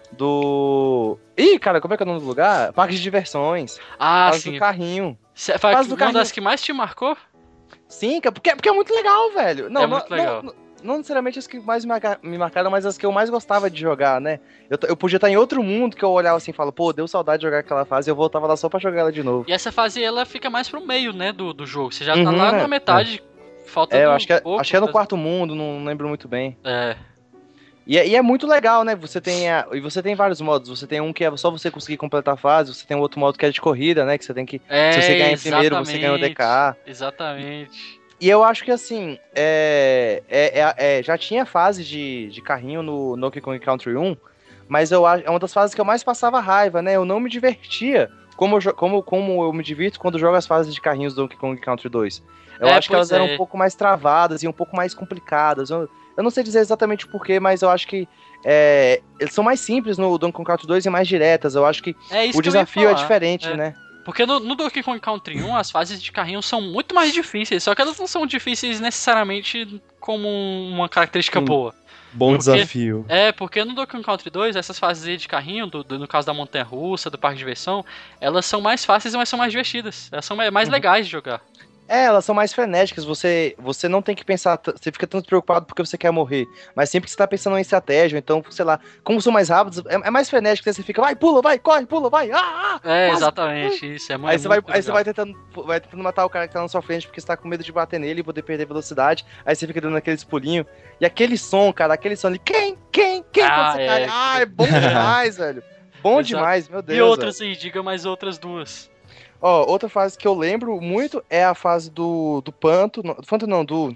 Do. Ih, cara, como é que é o nome do lugar? Parque de diversões. Ah, fase sim. do carrinho. Cê- fase Faz do uma carrinho. das que mais te marcou? Sim, cara, porque, porque é muito legal, velho. Não, É não- muito legal. Não, não, não necessariamente as que mais me marca- me marcaram, mas as que eu mais gostava de jogar, né? Eu, t- eu podia estar em outro mundo que eu olhava assim e falo, pô, deu saudade de jogar aquela fase e eu voltava lá só pra jogar ela de novo. E essa fase ela fica mais pro meio, né, do, do jogo. Você já tá Uhum, lá é, na metade, faltando É, eu acho que é, pouco acho que é no pra- quarto mundo, não lembro muito bem. É. E é, e é muito legal, né? Você tem a, e você tem vários modos. Você tem um que é só você conseguir completar a fase, você tem um outro modo que é de corrida, né? Que você tem que. É, se você ganhar em primeiro, você ganha o D K. Exatamente. E eu acho que assim, é, é, é- é- já tinha fase de, de carrinho no Donkey Kong Country um, mas eu acho é uma das fases que eu mais passava raiva, né? Eu não me divertia como, eu jo- como, como eu me divirto quando jogo as fases de carrinhos do Donkey Kong Country dois. Eu É, acho que pois elas eram é. um pouco mais travadas e um pouco mais complicadas. Eu, eu não sei dizer exatamente porquê, mas eu acho que é, eles são mais simples no Donkey Kong Country dois e mais diretas. Eu acho que É isso o que eu ia desafio é falar. diferente, é. né? Porque no, no Donkey Kong Country um, as fases de carrinho são muito mais difíceis, só que elas não são difíceis necessariamente como uma característica Hum. boa. Bom Porque- desafio. É, porque no Donkey Kong Country dois, essas fases de carrinho, do, do- no caso da montanha-russa, do parque de diversão, elas são mais fáceis, mas são mais divertidas. Elas são mais mais Uhum. legais de jogar. É, elas são mais frenéticas, você, você não tem que pensar, t- você fica tanto preocupado porque você quer morrer, mas sempre que você tá pensando em estratégia, então, sei lá, como são mais rápidos, é, é mais frenético, você fica, vai, pula, vai, corre, pula, vai, ah, ah! É, quase. exatamente, isso. É, mu- Aí é você vai, muito aí você legal. vai tentando, vai tentando matar o cara que tá na sua frente porque você tá com medo de bater nele e poder perder velocidade, aí você fica dando aqueles pulinhos, e aquele som, cara, aquele som ali, quem, quem, quem, Ah, quando você é. cai, ah, é bom demais, velho, bom Exato. demais, meu Deus, E outras velho. aí, diga mais outras duas. Ó, outra fase que eu lembro muito é a fase do, do panto. Não, do panto não, do.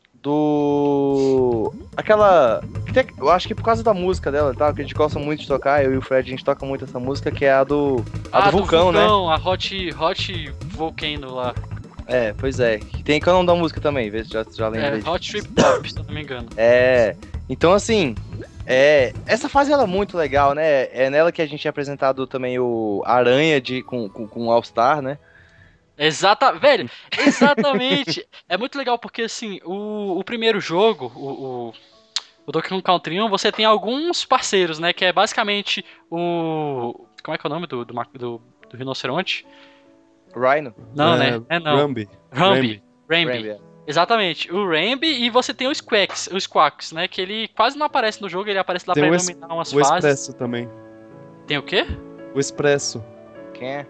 Do. Aquela. que tem- Eu acho que por causa da música dela, tá? Que a gente gosta muito de tocar, eu e o Fred, a gente toca muito essa música, que é a do. A ah, do vulcão, né? a Hot, Hot Volcano lá. É, pois é. Que tem que é o nome da música também, vê se já, já lembra. É, Hot Trip Top, se eu não me engano. É. Então, assim. É, essa fase ela é muito legal, né? É nela que a gente é apresentado também o Aranha de, com, com, com o All-Star, né? Exata, velho, exatamente. É muito legal porque, assim, o, o primeiro jogo, o, o, o Donkey Kong Country um, você tem alguns parceiros, né? Que é basicamente o... Como é que é o nome do, do, ma- do, do rinoceronte? Rhino. Não, É, né? É não. Rambi. Rambi. Rambi. Rambi, é. Exatamente. O Rambi e você tem o Squawks, o Squawks, né? Que ele quase não aparece no jogo, ele aparece lá Tem pra o es- iluminar umas O fases. Expresso também. Tem o quê? O Expresso. Quem é?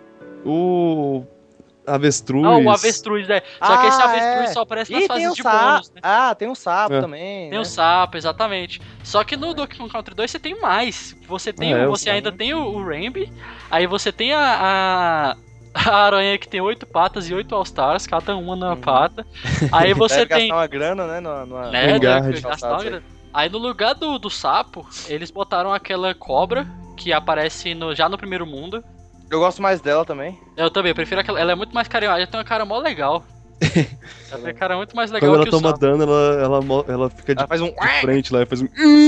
O Avestruz. Ah, o avestruz, né? Só que esse Ah, avestruz é. só aparece nas Ih, tem fases um de sapo. bônus, né? Ah, tem um sapo É. também. Tem né? o sapo, exatamente. Só que no Donkey Kong Country dois você tem mais. Você tem, Ah, é, o- o você sapo. ainda tem o, o Rambi, aí você tem a, a, a aranha que tem oito patas e oito All-Stars, cada uma numa Uhum. pata. Aí você Deve tem. gastar uma grana, né? Numa, numa... Né, Um deve guard. gastar uma grana. Aí no lugar do, do sapo, eles botaram aquela cobra que aparece no, já no primeiro mundo. Eu gosto mais dela também. Eu também, eu prefiro aquela. Ela é muito mais carinhosa, ela tem uma cara mó legal. Ela tem uma cara muito mais legal Quando ela que toma o sapo. dano, ela, ela, mo- ela fica de, Ela faz um... de frente lá e faz um.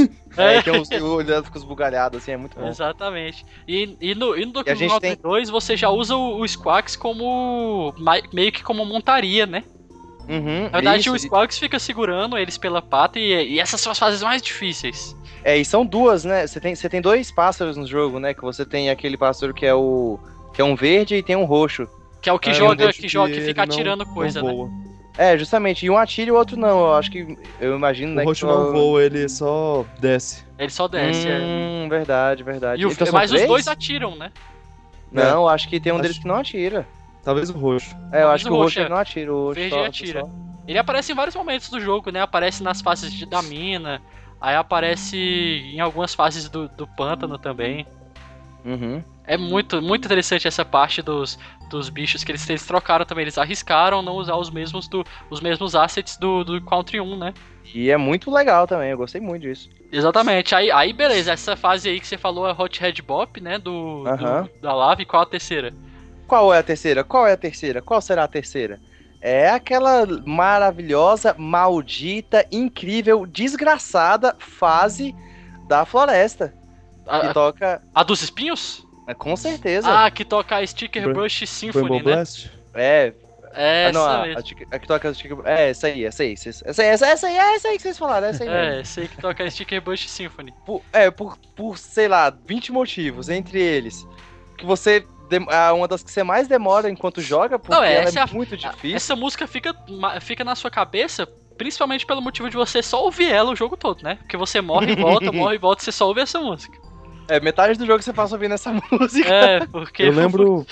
É, tem uns, o olho dela fica esbugalhado, assim, é muito bom. Exatamente. E, e no, e no E a Donkey Kong gente Country tem- dois você já usa o, o Squawks como. mai- meio que como montaria, né? Uhum, Na verdade, isso, o Squawks fica segurando eles pela pata e, e essas são as fases mais difíceis. É, e são duas, né? Você tem, você tem dois pássaros no jogo, né? Que você tem aquele pássaro que é o... que é um verde e tem um roxo. Que é o que Ah, eu joga, deixo que joga, que ele fica não- atirando não coisa, né? voa. É, justamente. E um atira e o outro não. Eu acho que... Eu imagino, O né? roxo que não voa, ele só desce. Ele só desce. é. Hum, verdade, verdade. E o, Então são mas os três? dois atiram, né? Não, eu acho que tem um Acho- deles que não atira. Talvez o roxo. É, eu Talvez acho que o o roxo roxo ele é- não atira. O roxo verde só- atira. só- Ele aparece em vários momentos do jogo, né? Aparece nas fases de- da mina, aí aparece em algumas fases do, do pântano também. Uhum. É muito, muito interessante essa parte dos, dos bichos que eles, eles trocaram também. Eles arriscaram não usar os mesmos, do, os mesmos assets do, do Country um, né? E é muito legal também, eu gostei muito disso. Exatamente. Aí, aí beleza, essa fase aí que você falou é Hot Red Bop, né? Do, do- Aham. da lava. E qual a terceira? Qual é a terceira? Qual é a terceira? Qual será a terceira? É aquela maravilhosa, maldita, incrível, desgraçada fase da floresta. Que A, toca. a dos espinhos? é, Com certeza. Ah, que toca a Sticker Bra- Brush Symphony, Rainbow né? Blast? É. É, ah, não, essa a, mesmo. a, tica- a que toca. a tica- É, essa aí, essa aí. Essa, essa, essa, essa aí, é essa aí que vocês falaram, é essa aí mesmo. É, sei que toca a Sticker Brush Symphony. Por, é, por, por, sei lá, vinte motivos, entre eles. Que você. dem- É uma das que você mais demora enquanto joga, porque Não, é, ela essa é é a- muito difícil. Essa música fica, ma- fica na sua cabeça, principalmente pelo motivo de você só ouvir ela o jogo todo, né? Porque você morre e volta, morre e volta, você só ouve essa música. É, metade do jogo você passa ouvindo essa música. É, porque. Eu lembro.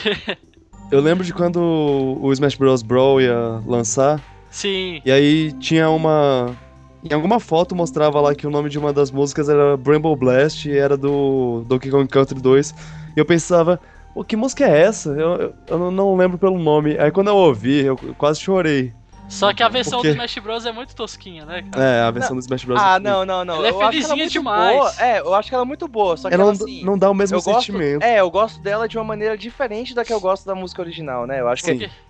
Eu lembro de quando o Smash Bros. Brawl ia lançar. Sim. E aí tinha uma. Em alguma foto mostrava lá que o nome de uma das músicas era Rainbow Blast e era do Donkey Kong Country dois. E eu pensava, pô, que música é essa? Eu, eu, eu não- não lembro pelo nome. Aí quando eu ouvi, eu quase chorei. Só que a versão Por quê? do Smash Bros é muito tosquinha, né, cara? É, a versão do Smash Bros. Ah, não, não, não. Ela é eu acho ela felizinha muito demais. boa. É, eu acho que ela é muito boa, só que Ela ela, não, assim, não dá o mesmo eu gosto, sentimento. é, eu gosto dela de uma maneira diferente da que eu gosto da música original, né? Eu acho Sim. que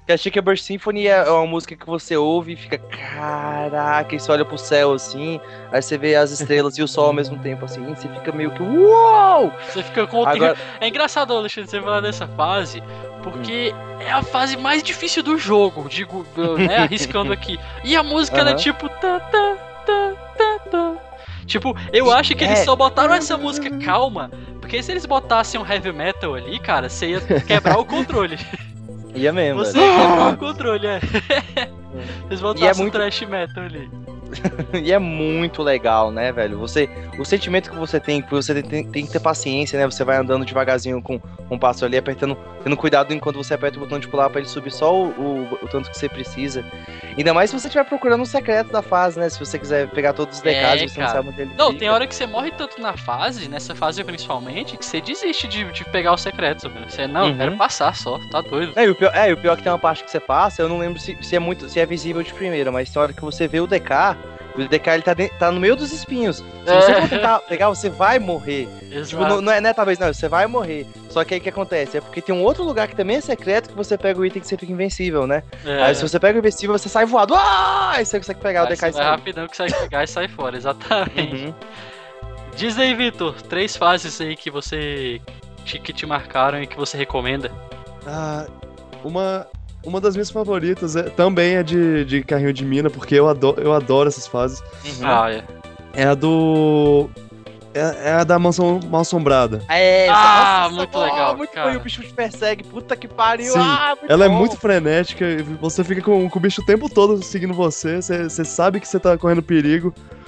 Que a Chica Burst Symphony é uma música que você ouve e fica, caraca, e você olha pro céu assim, aí você vê as estrelas e o sol ao mesmo tempo assim, e você fica meio que, uou! Você fica com Agora... É engraçado, Alexandre, você falar dessa fase, porque hum. é a fase mais difícil do jogo, digo, né, arriscando aqui. E a música, ela é tipo, tá, tá, tá, tá, tá. Tipo, eu acho que eles é. só botaram essa música calma, porque se eles botassem um heavy metal ali, cara, você ia quebrar o controle. Ia mesmo, Você velho. quebrou o controle, é. Eles botassem é muito... um trash metal ali. E é muito legal, né, velho? Você, o sentimento que você tem, que você tem, tem que ter paciência, né? Você vai andando devagarzinho com, com o passo ali, apertando, tendo cuidado enquanto você aperta o botão de pular pra ele subir só o, o, o tanto que você precisa. Ainda mais se você estiver procurando um secreto da fase, né? Se você quiser pegar todos os D Ks é, e você não sabe onde ele Não, fica. tem hora que você morre tanto na fase, nessa fase principalmente, que você desiste de, de pegar os secretos, mano. Você, não, Uhum. eu quero passar só, tá doido. É, e o pior é, e o pior é que tem uma parte que você passa, eu não lembro se, se é muito, se é visível de primeira, mas tem hora que você vê o D K, o D K ele tá, de, tá no meio dos espinhos. Se você É. for tentar pegar, você vai morrer. Exato. Tipo, não, não, é, não é talvez não, você vai morrer. Só que aí o que acontece? É porque tem um outro lugar que também é secreto que você pega o item que você fica invencível, né? É. Aí se você pega o invencível, você sai voado. Ah! Aí você consegue pegar Aí o D K você e vai sai. rapidão que sai pegar e sai fora, exatamente. Uhum. Diz aí, Vitor, três fases aí que você te, que te marcaram e que você recomenda. Ah, uma, uma das minhas favoritas é, também é de, de carrinho de mina, porque eu adoro, eu adoro essas fases. Uhum. Ah, é. É a do... É, é a da mansão mal assombrada. É, Ah, nossa, muito pô, legal, muito cara. bom, e o bicho te persegue, puta que pariu. Sim, Ah, muito ela é bom. muito frenética, e você fica com, com o bicho o tempo todo seguindo você, você, você sabe que você tá correndo perigo.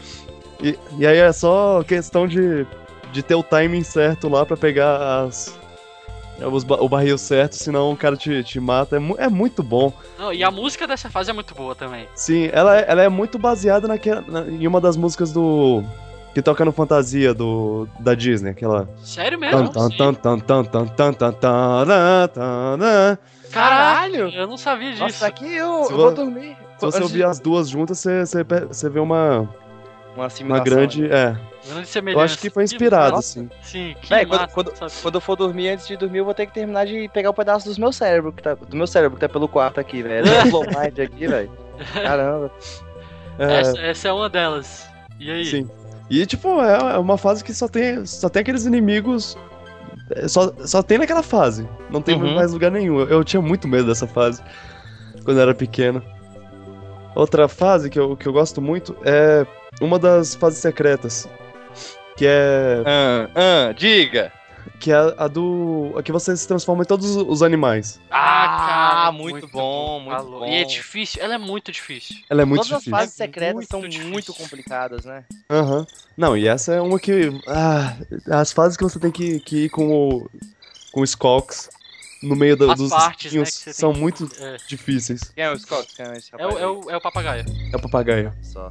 E, e aí é só questão de, de ter o timing certo lá pra pegar as, os, ba- o barril certo, senão o cara te, te mata. É, mu- é muito bom. Não, e a música dessa fase é muito boa também. Sim, ela, é- ela é muito baseada naquela, na- em uma das músicas do... que toca no Fantasia do, da Disney, aquela... Sério mesmo? Tan, tan, tan, tan, tan, tan, tan, tan, tan, tan, tan. Caralho! Eu não sabia disso. Nossa, aqui eu, Se eu vo- vou dormir. Se você Antes ouvir as duas juntas, você, você, pe- você vê uma, de- Uma uma assimilação, grande... né? É, Grande eu semelhança. acho que foi inspirado, Nossa, assim. Sim, que Véi, quando, massa, quando, sabe? quando eu for dormir, antes de dormir, eu vou ter que terminar de pegar o pedaço dos meus cérebros, que tá, do meu cérebro que tá pelo quarto aqui, velho. É slow mind aqui, velho. Caramba. É, Essa, essa é uma delas. E aí? sim. E, tipo, é é uma fase que só tem, só tem aqueles inimigos... é, Só, só tem naquela fase. Não tem Uhum. mais lugar nenhum. Eu, eu tinha muito medo dessa fase quando eu era pequeno. Outra fase que eu, que eu gosto muito é uma das fases secretas. Que é... Ah, ah, diga. Que é a do... A que você se transforma em todos os animais. Ah, cara, muito bom, muito Falou. bom. E é difícil, ela é muito difícil. Ela é muito Todas difícil. as fases É secretas muito são difícil. muito complicadas, né? Aham. Não, e essa é uma que... Ah, as fases que você tem que, que ir com o... Com os Skulks no meio da- As dos partes, né, espinhos que você tem são que- muito É, difíceis. Quem é o Scott? Quem é esse é, o, é, o, é o papagaio. É o papagaio. Só.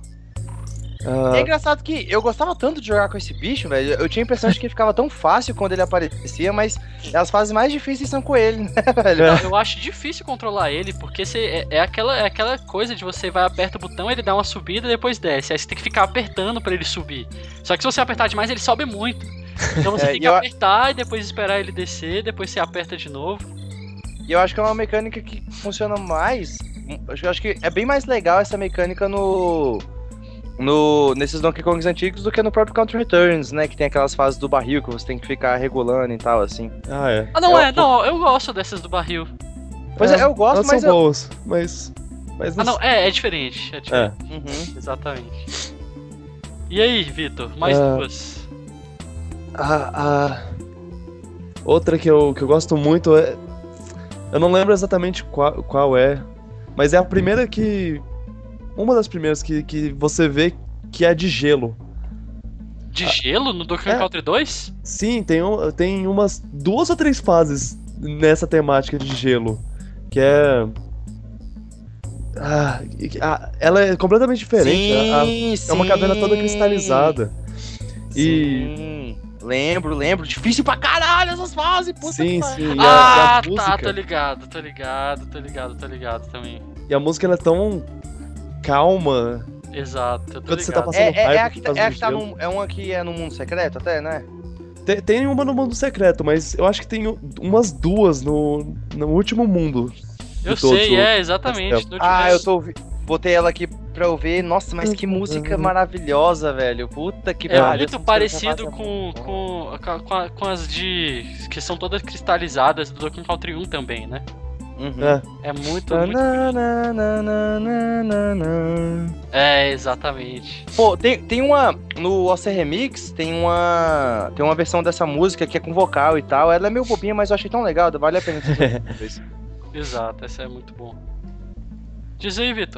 Ah, É engraçado que eu gostava tanto de jogar com esse bicho, velho. Eu tinha a impressão de que ficava tão fácil quando ele aparecia, mas as fases mais difíceis são com ele, né, velho? É. Eu acho difícil controlar ele, porque você, é, é, aquela, é aquela coisa de você vai aperta o botão, ele dá uma subida e depois desce. Aí você tem que ficar apertando pra ele subir. Só que se você apertar demais, ele sobe muito. Então você É, tem e que eu- apertar e depois esperar ele descer, depois você aperta de novo. E eu acho que é uma mecânica que funciona mais. Eu acho que é bem mais legal essa mecânica no. No, nesses Donkey Kongs antigos do que no próprio Country Returns, né? Que tem aquelas fases do barril que você tem que ficar regulando e tal, assim. ah, é. Ah, não Eu- é, não, eu gosto dessas do barril. Pois é, eu gosto, elas mas são eu... boas, mas... mas Ah, não, é, é diferente. É diferente. É. Uhum. Exatamente. E aí, Vitor, mais Ah. duas. A, a- Outra que eu, que eu gosto muito é... Eu não lembro exatamente qual, qual é, mas é a primeira que... Uma das primeiras que, que você vê que é de gelo. De gelo no Donkey É. Kong Country dois? Sim, tem, um- tem umas duas ou três fases nessa temática de gelo. Que é... Ah, e- ah, ela é completamente diferente. a- a- Sim, é uma caverna toda cristalizada. E... Sim. Lembro, lembro. Difícil pra caralho essas fases, puta Sim, que pariu. sim. E a, e Ah, a tá, música, tô ligado, tô ligado, tô ligado, tô ligado também. e a música ela é tão calma. Exato, eu tô Quando você ligado. tá passando É, é, é raiva a que, por tá- causa é a do que tá gelo. num, é uma que é no mundo secreto até, né? Tem, tem uma no mundo secreto, mas eu acho que tem umas duas no, no último mundo. Eu de todos sei, o- é, exatamente. No Ah, Jazz. eu tô ouvi- botei ela aqui pra eu ver. Nossa, mas que música maravilhosa, velho. Puta que É pariu, muito essa música parecido dessa com, fase é com, com, a- com as de. Que são todas cristalizadas do Donkey Kong Country um também, né? muito- Uhum. É, É muito, muito. Na, na, na, na, na, na, na. É, exatamente. Pô, tem, tem uma. No O C Remix tem uma. Tem uma versão dessa música que é com vocal e tal. Ela é meio bobinha, mas eu achei tão legal, vale a pena. Isso. Exato, essa é muito bom. Diz aí, Vitor.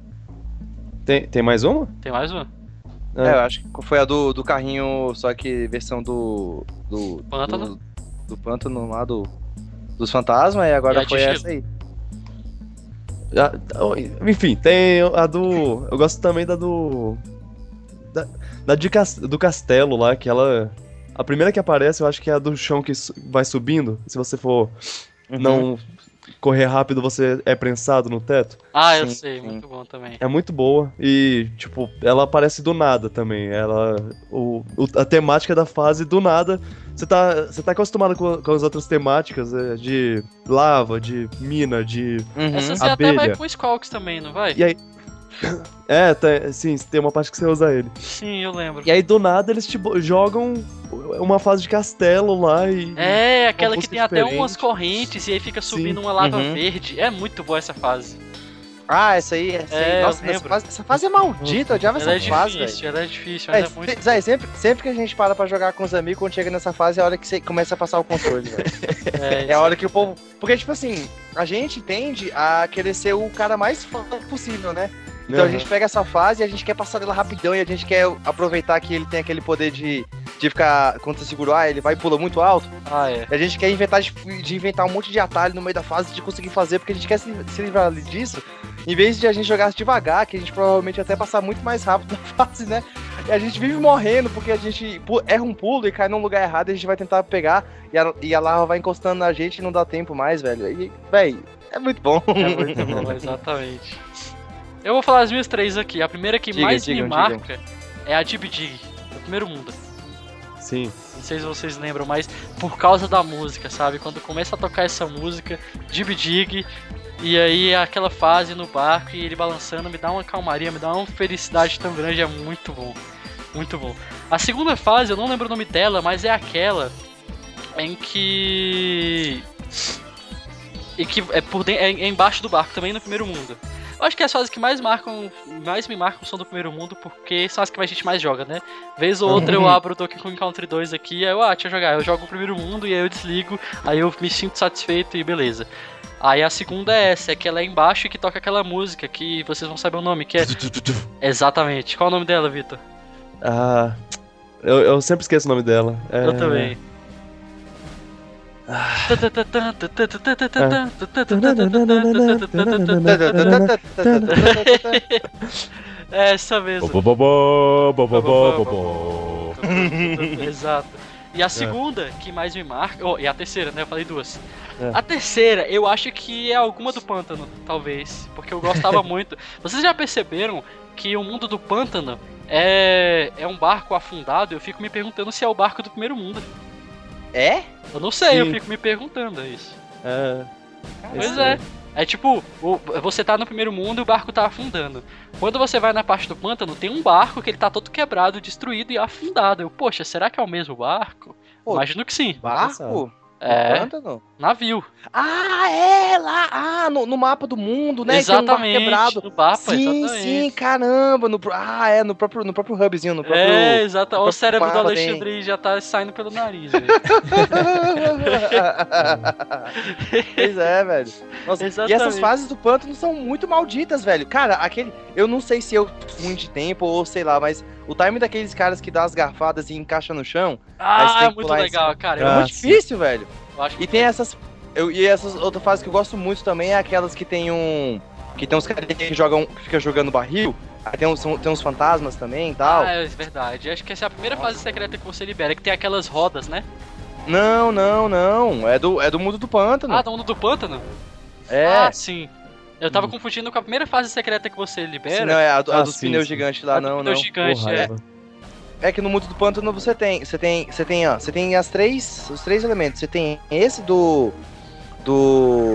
tem, tem mais uma? Tem mais uma? É, eu acho que foi a do, do carrinho, só que versão do. Do Pântano? Do, do pântano lá do. Dos fantasmas, e agora E a foi de essa aí. Ah, enfim, tem a do. Eu gosto também da do. Da, da de cas- do castelo lá, que ela. A primeira que aparece, eu acho que é a do chão que su- vai subindo. Se você for Uhum. não correr rápido, você é prensado no teto. Ah, eu Sim, sei, sim. muito bom também. É muito boa. E, tipo, ela aparece do nada também. Ela. O, o- a temática da fase do nada. Você tá, você tá acostumado com, com as outras temáticas é, de lava, de mina, de. Uhum. Essa você até vai abelha. com o Squawks também, não vai? E aí. É, tem, sim, tem uma parte que você usa ele. Sim, eu lembro. E aí do nada eles tipo, jogam uma fase de castelo lá e. É, aquela que música tem até diferente. umas correntes e aí fica subindo uma lava Uhum. verde. É muito boa essa fase. Ah, essa aí, essa É, aí. eu Nossa, essa lembro. fase, essa fase é maldita, eu odiava Ela é essa fase, velho. difícil, ela é difícil, mas É, é muito. se- Zé, sempre, sempre que a gente para pra jogar com os amigos, quando chega nessa fase, é a hora que você começa a passar o controle, velho. É, É a hora que o povo. Porque, tipo assim, a gente tende a querer ser o cara mais foda possível, né? Então a Aham. gente pega essa fase e a gente quer passar dela rapidão e a gente quer aproveitar que ele tem aquele poder de, de ficar. Quando você segura o ar, ele vai e pula muito alto. Ah, é. E a gente quer inventar de, de inventar um monte de atalho no meio da fase de conseguir fazer, porque a gente quer se, se livrar disso. Em vez de a gente jogar devagar, que a gente provavelmente até passar muito mais rápido na fase, né? E a gente vive morrendo porque a gente pu- erra um pulo e cai num lugar errado e a gente vai tentar pegar e a, e a larva vai encostando na gente e não dá tempo mais, velho. E, velho, é muito bom. É muito bom, exatamente. Eu vou falar as minhas três aqui. A primeira que Diga, mais digam, me digam. marca é a Dib Dig, do primeiro mundo. Sim. Não sei se vocês lembram, mas por causa da música, sabe? Quando começa a tocar essa música, Dib Dig, e aí aquela fase no barco e ele balançando, me dá uma calmaria, me dá uma felicidade tão grande, é muito bom. Muito bom. A segunda fase, eu não lembro o nome dela, mas é aquela em que. E que é, por dentro, é, é embaixo do barco, também no primeiro mundo. Eu acho que as fases que mais marcam, mais me marcam são do primeiro mundo, porque são as que a gente mais joga, né? Vez ou outra eu abro o Donkey Kong Country dois aqui, aí eu, ah, deixa eu jogar. Eu jogo o primeiro mundo e aí eu desligo, aí eu me sinto satisfeito e beleza. Aí a segunda é essa, é que ela é embaixo e que toca aquela música que vocês vão saber o nome, que é... Exatamente. Qual é o nome dela, Vitor? Ah. Eu, eu sempre esqueço o nome dela. É... Eu também. É essa mesmo. Bobobó, bobobó, bobó. Exato. E a segunda que mais me marca. Oh, e a terceira, né? Eu falei duas. É. A terceira, eu acho que é alguma do pântano, talvez. Porque eu gostava muito. Vocês já perceberam que o mundo do pântano é, é um barco afundado? Eu fico me perguntando se é o barco do primeiro mundo. É? Eu não sei, eu Sim. fico me perguntando isso. É. Pois Esse é. É tipo, o- você tá no primeiro mundo e o barco tá afundando. Quando você vai na parte do pântano, tem um barco que ele tá todo quebrado, destruído e afundado. Eu, poxa, será que é o mesmo barco? Pô, Imagino que sim. Barco? É, Pântano? navio. Ah, é! Lá! Ah, no, no mapa do mundo, né? Tem um barco Exatamente. quebrado. No mapa, Sim, exatamente. sim, caramba. No, pro- ah, é, no próprio, no próprio hubzinho, no próprio. É, exato. Olha o próprio cérebro do mapa Alexandre já tá saindo pelo nariz, velho. Pois é, velho. Nossa, e Exatamente. essas fases do pântano são muito malditas, velho. Cara, aquele. Eu não sei se eu muito de tempo ou sei lá, mas o time daqueles caras que dá as garfadas e encaixa no chão Aí você Ah, tem é que muito pular em legal, cima. cara. é Eu, Ah, muito sim. difícil, velho. eu acho E tem essas. Eu, e essas outras fases que eu gosto muito também é aquelas que tem um. Que tem uns caras que jogam. Que fica jogando barril. Aí tem uns, são- tem uns fantasmas também e tal. Ah, é verdade. Acho que essa é a primeira fase secreta que você libera, que tem aquelas rodas, né? Não, não, não. É do, é do mundo do pântano. Ah, do mundo do pântano? é. Ah, sim. Eu tava Hum. confundindo com a primeira fase secreta que você libera. Se não, é a, do- a Ah, dos sim, pneus sim. gigantes lá, a do não, pneu não. gigante, Porra, é. raiva. É que no mundo do pântano você tem. Você tem. Você tem, ó. Você tem as três. Os três elementos. Você tem esse do. Do.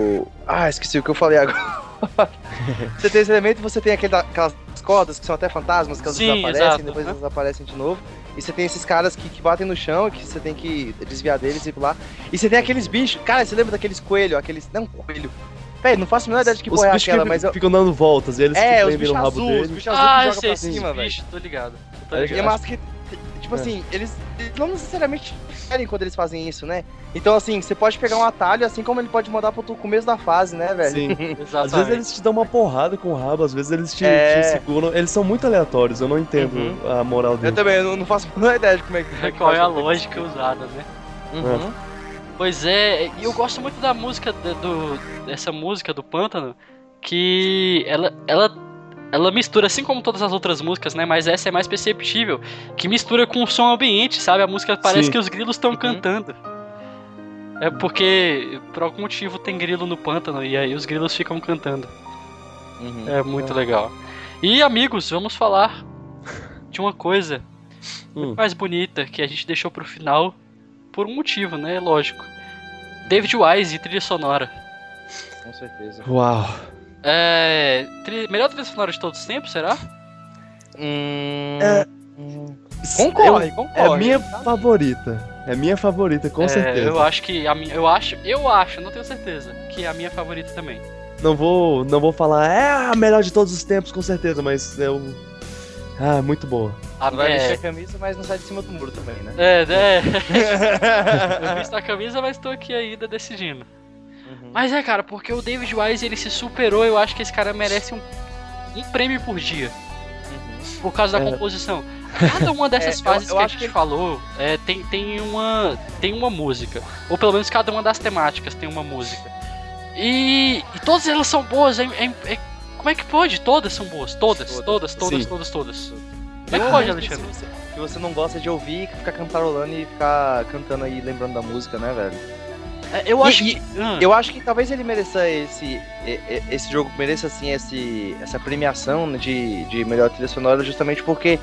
Ah, esqueci o que eu falei agora. Você tem esse elemento, você tem aquele, aquelas cordas que são até fantasmas, que elas Sim, desaparecem, exato, depois né? elas aparecem de novo. E você tem esses caras que, que batem no chão e que você tem que desviar deles e pular. E você tem aqueles bichos. Cara, você lembra daqueles coelhos? Aqueles. Não, coelho. Véi, não faço a menor ideia de que Os porra é bichos aquela, que mas eu. ficam dando voltas e eles É, que os prendem bichos no rabo azuis, os deles. bichos azuis Ah, que eu jogam sei pra esses cima, velho. bichos, tô ligado. Tô E é ligado. massa que, tipo assim, eles, eles não necessariamente querem quando eles fazem isso, né? Então, assim, você pode pegar um atalho, assim como ele pode mandar pro começo da fase, né, velho? Sim. Exatamente. Às vezes eles te dão uma porrada com o rabo, às vezes eles te, É. te seguram. Eles são muito aleatórios, eu não entendo Uhum. a moral Eu deles. também, eu não, não faço a menor ideia de como é que. como que Qual é faz a pra- lógica usada, né? Uhum. Pois é, e eu gosto muito da música, do, do- dessa música do Pântano, que ela, ela, ela mistura, assim como todas as outras músicas, né? Mas essa é mais perceptível, que mistura com o som ambiente, sabe? A música parece Sim. que os grilos estão Uhum. cantando. É porque, por algum motivo, tem grilo no pântano e aí os grilos ficam cantando. Uhum. É muito legal. E, amigos, vamos falar de uma coisa Hum. muito mais bonita que a gente deixou pro final por um motivo, né? Lógico. David Wise e trilha sonora. Com certeza. Uau. É. Tri... Melhor trilha sonora de todos os tempos, será? Hum... É. hum. Concorre, Eu- concorre. É a minha favorita. É a minha favorita, com É, certeza. Eu acho que a minha. Eu acho, eu acho, não tenho certeza, que é a minha favorita também. Não vou, não vou falar, é a melhor de todos os tempos, com certeza, mas eu. Ah, muito boa. A Vai vestir é, a camisa, mas não sai de cima do muro também, né? é, é. Eu visto a camisa, mas tô aqui ainda decidindo. Uhum. Mas é, cara, porque o David Wise ele se superou, eu acho que esse cara merece um, um prêmio por dia. Uhum. Por causa da É. composição. Cada uma dessas É, eu- fases eu que a acho gente que ele- falou é, tem, tem, uma, tem uma música. Ou pelo menos cada uma das temáticas tem uma música. E, e todas elas são boas. É, é- é- como é que pode? Todas são boas. Todas, Todas. todas, todas, Sim. todas, todas. Como é Eu que pode, acho Alexandre? Que você, que você não gosta de ouvir, ficar cantarolando e ficar cantando aí, lembrando da música, né, velho? É, Eu E- acho e- que. Ah, Eu acho que talvez ele mereça esse. e- e- Esse jogo mereça, assim, esse, essa premiação né, de, de melhor trilha sonora, justamente porque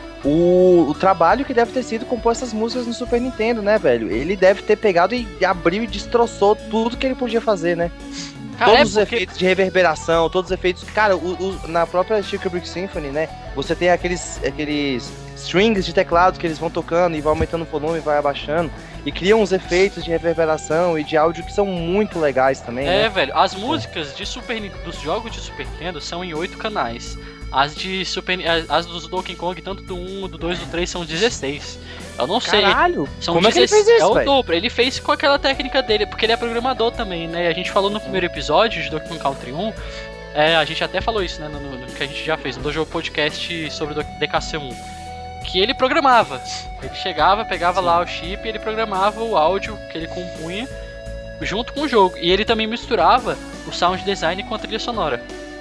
o, o trabalho que deve ter sido compor essas músicas no Super Nintendo, né, velho? Ele deve ter pegado e abriu e destroçou tudo que ele podia fazer, né? cara, Todos é os porque- efeitos de reverberação, todos os efeitos. Cara, o- o- na própria Chico Brick Symphony, né? Você tem aqueles, aqueles strings de teclado que eles vão tocando e vai aumentando o volume, vai abaixando. E criam uns efeitos de reverberação e de áudio que são muito legais também, É, né? velho, as músicas de Super, Nin- dos jogos de Super Nintendo são em oito canais. As de Super as- as dos Donkey Kong, tanto do um, do dois, do três, são dezesseis. Eu não sei. Caralho! São Como é que ele dezesseis fez É isso, o velho? dobro. Ele fez com aquela técnica dele, porque ele é programador também, né? A gente falou no primeiro episódio de Donkey Kong Country um. É, a gente até falou isso, né? No, no- no que a gente já fez, no Dojo Podcast sobre o D K C um. Que ele programava. Ele chegava, pegava lá o chip e ele programava o áudio que ele compunha junto com o jogo. E ele também misturava o sound design com a trilha sonora.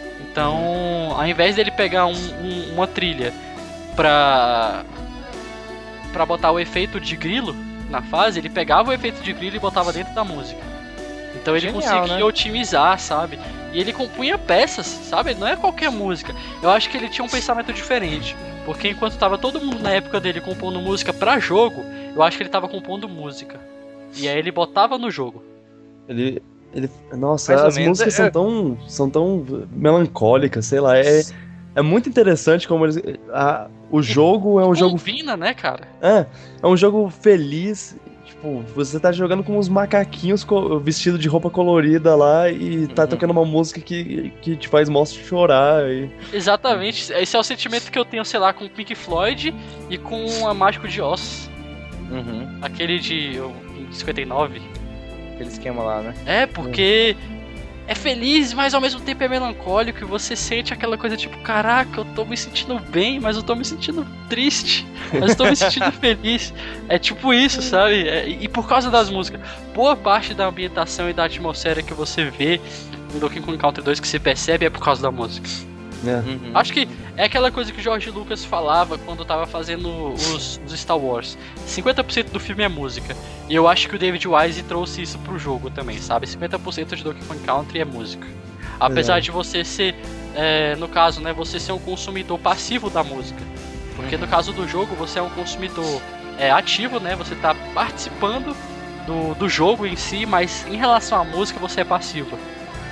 Então, ao invés dele pegar um- um- uma trilha pra, pra botar o efeito de grilo na fase, ele pegava o efeito de grilo e botava dentro da música. Então ele Genial, conseguia né? otimizar, sabe? E ele compunha peças, sabe? Não é qualquer música. Eu acho que ele tinha um pensamento diferente. Porque enquanto tava todo mundo na época dele compondo música pra jogo, eu acho que ele tava compondo música. E aí ele botava no jogo. Ele. ele nossa, Mais ou as menos, músicas é- são tão. são tão melancólicas, sei lá. É, é muito interessante como eles. a- o jogo é um jogo. Combina, né, cara? É, é um jogo feliz. Tipo, você tá jogando com uns macaquinhos co- vestidos de roupa colorida lá e tá Uhum. tocando uma música que, que te faz mó chorar. E... Exatamente. Esse é o sentimento que eu tenho, sei lá, com o Pink Floyd e com a Mágico de Oz. Uhum. Aquele de oh, cinquenta e nove. Aquele esquema lá, né? É, porque é feliz, mas ao mesmo tempo é melancólico e você sente aquela coisa tipo, caraca, eu tô me sentindo bem, mas eu tô me sentindo triste, mas eu tô me sentindo feliz. É tipo isso, sabe? É, e por causa das músicas, boa parte da ambientação e da atmosfera que você vê no Donkey Kong Country dois que você percebe é por causa da música. É. Uhum. Acho que é aquela coisa que o George Lucas falava quando tava fazendo os, os Star Wars. cinquenta por cento do filme é música. E eu acho que o David Wise trouxe isso pro jogo também, sabe? cinquenta por cento de Donkey Kong Country é música. Apesar É. de você ser, é, no caso, né, você ser um consumidor passivo da música. Porque no caso do jogo, você é um consumidor é, ativo, né? Você tá participando do, do jogo em si, mas em relação à música, você é passivo.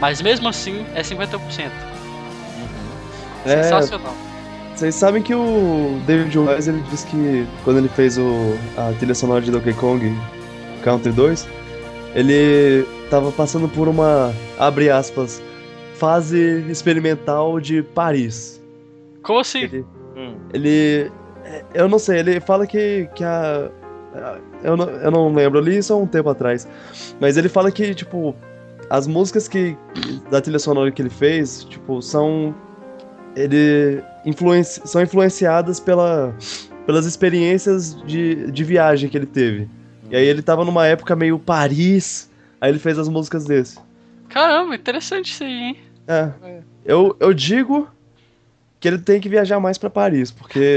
Mas mesmo assim, é cinquenta por cento. É, Sensacional. Vocês sabem que o David Wise, ele disse que quando ele fez o, a trilha sonora de Donkey Kong Country dois, ele tava passando por uma, abre aspas, fase experimental de Paris. Como assim? Ele, Hum. ele eu não sei, ele fala que, que a... Eu não, eu não lembro, eu li isso há um tempo atrás. Mas ele fala que, tipo, as músicas que, da trilha sonora que ele fez, tipo, são... Ele influenci, são influenciadas pela, pelas experiências de, de viagem que ele teve. E aí ele tava numa época meio Paris, aí ele fez as músicas desse. Caramba, interessante isso aí, hein? É. Eu, eu digo que ele tem que viajar mais pra Paris, porque...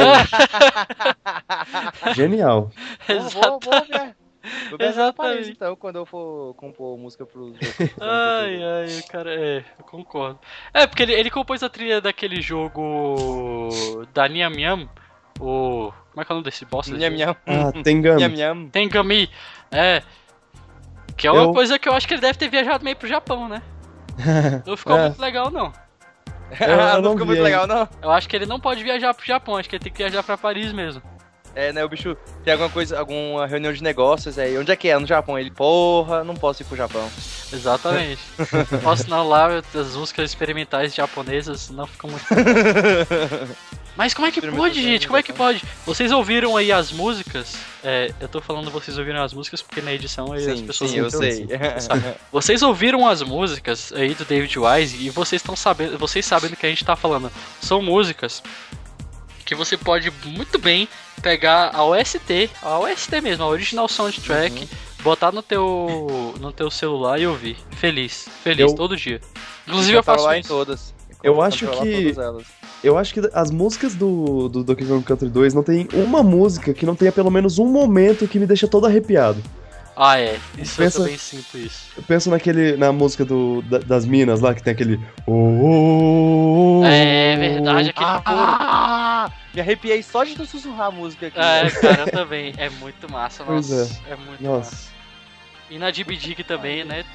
Genial. Vou, vou, vou, ver. Vou viajar pra Paris, Exatamente. então, quando eu for compor música pros jogos. Ai, ai, cara, é, eu concordo. É, porque ele, ele compôs a trilha daquele jogo da Niam Niam, o... Como é que é o nome desse bosta? Nham, nham. Ah, Tengami. Nham, nham. Tengami, é. Que é uma Eu- coisa que eu acho que ele deve ter viajado meio pro Japão, né? Não ficou É. muito legal, não. Eu- eu não não ficou vi muito ainda. legal, não? Eu acho que ele não pode viajar pro Japão, acho que ele tem que viajar pra Paris mesmo. É, né, o bicho tem alguma coisa, alguma reunião de negócios aí. Onde é que é? No Japão. Ele, porra, não posso ir pro Japão. Exatamente. Posso não lá, as músicas experimentais japonesas não ficam muito... Mas como é que pode, gente? Como é que pode? Vocês ouviram aí as músicas? É, eu tô falando vocês ouviram as músicas porque na edição aí as Sim, pessoas sim, não eu sei. Vocês ouviram as músicas aí do David Wise e vocês estão sabendo, vocês sabem do que a gente tá falando. São músicas que você pode muito bem pegar a O S T, a O S T mesmo, a Original Soundtrack, Uhum. botar no teu no teu celular e ouvir. Feliz, feliz Eu- todo dia. Inclusive eu faço lá em isso. todas. Eu acho Controlar que- todas elas. Eu acho que as músicas do, do Donkey Kong Country dois não tem uma música que não tenha pelo menos um momento que me deixa todo arrepiado. Ah, é. Isso Pensa- eu também sinto isso. Eu penso naquele, na música do, da- das minas lá, que tem aquele... Oh, oh, oh, É verdade, aquele Ah, coro. ah, me arrepiei só de tu sussurrar a música aqui. É, cara, eu também. É muito massa, Pois nossa. É, muito massa. Nossa. E na D B D também, né?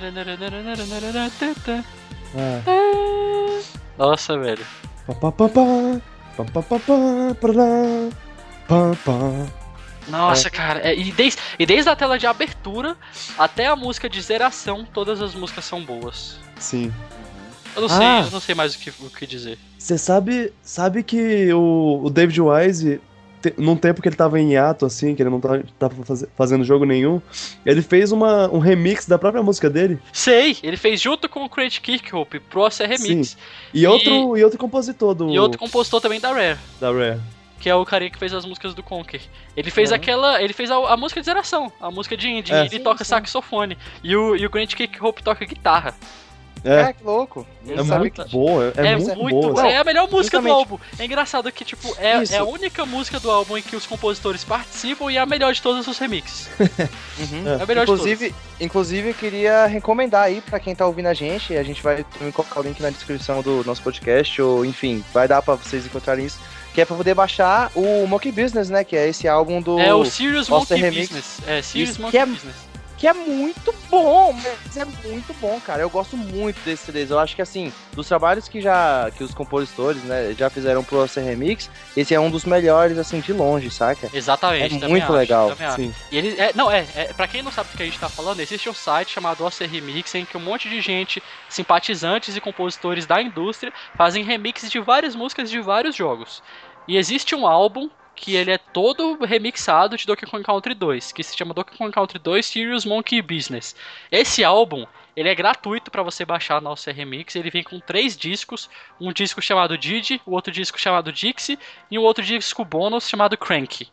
Ah. Nossa, velho. Pá, pá, pá, pá, pá, pá, pá, pá, parará, pá, pá. Nossa, cara. é, e, desde, e desde a tela de abertura até a música de zeração, todas as músicas são boas. Sim. Eu não sei, Ah. eu não sei mais o que, o que dizer. Você sabe, sabe que o, o David Wise, te- num tempo que ele tava em hiato, assim, que ele não tava, tava faz- fazendo jogo nenhum, ele fez uma, um remix da própria música dele. Sei, ele fez junto com o Craig Kirkhope pro C Remix. E, outro, e outro compositor do, E outro compositor também da Rare. da Rare. Que é o carinha que fez as músicas do Conker. Ele fez Uhum. aquela. Ele fez a, a música de zeração, a música de indie. É. Ele Sim, toca sim. saxofone. E o, e o Grant Kirkhope toca guitarra. É, Ah, que louco. Eu é não sabia muito que- boa, é, É, muito, muito, boa. é a melhor música do justamente. álbum. É engraçado que, tipo, é, Isso. é a única música do álbum em que os compositores participam e é a melhor de todos os remixes. Uhum. É a melhor Inclusive, inclusive, eu queria recomendar aí pra quem tá ouvindo a gente. A gente vai também colocar o link na descrição do nosso podcast, ou enfim, vai dar pra vocês encontrarem isso. Que é pra poder baixar o Monkey Business, né? Que é esse álbum do. de todos. É o Serious Monster Monkey Remix. Business. É, Serious Isso, Monkey que é- Business. Que é muito bom, mas é muito bom, cara. Eu gosto muito desses C Ds. Eu acho que, assim, dos trabalhos que já que os compositores, né, já fizeram pro Monster Remix, esse é um dos melhores, assim, de longe, saca? Exatamente, É também muito acho, legal, também acho. Sim. E ele, é, não, é, é, pra quem não sabe do que a gente tá falando, existe um site chamado O C Remix, em que um monte de gente, simpatizantes e compositores da indústria, fazem remixes de várias músicas de vários jogos. E existe um álbum que ele é todo remixado de Donkey Kong Country dois, que se chama Donkey Kong Country dois Serious Monkey Business. Esse álbum, ele é gratuito pra você baixar no O C Remix, ele vem com três discos, um disco chamado Didi, o outro disco chamado Dixie e um outro disco bônus chamado Crank.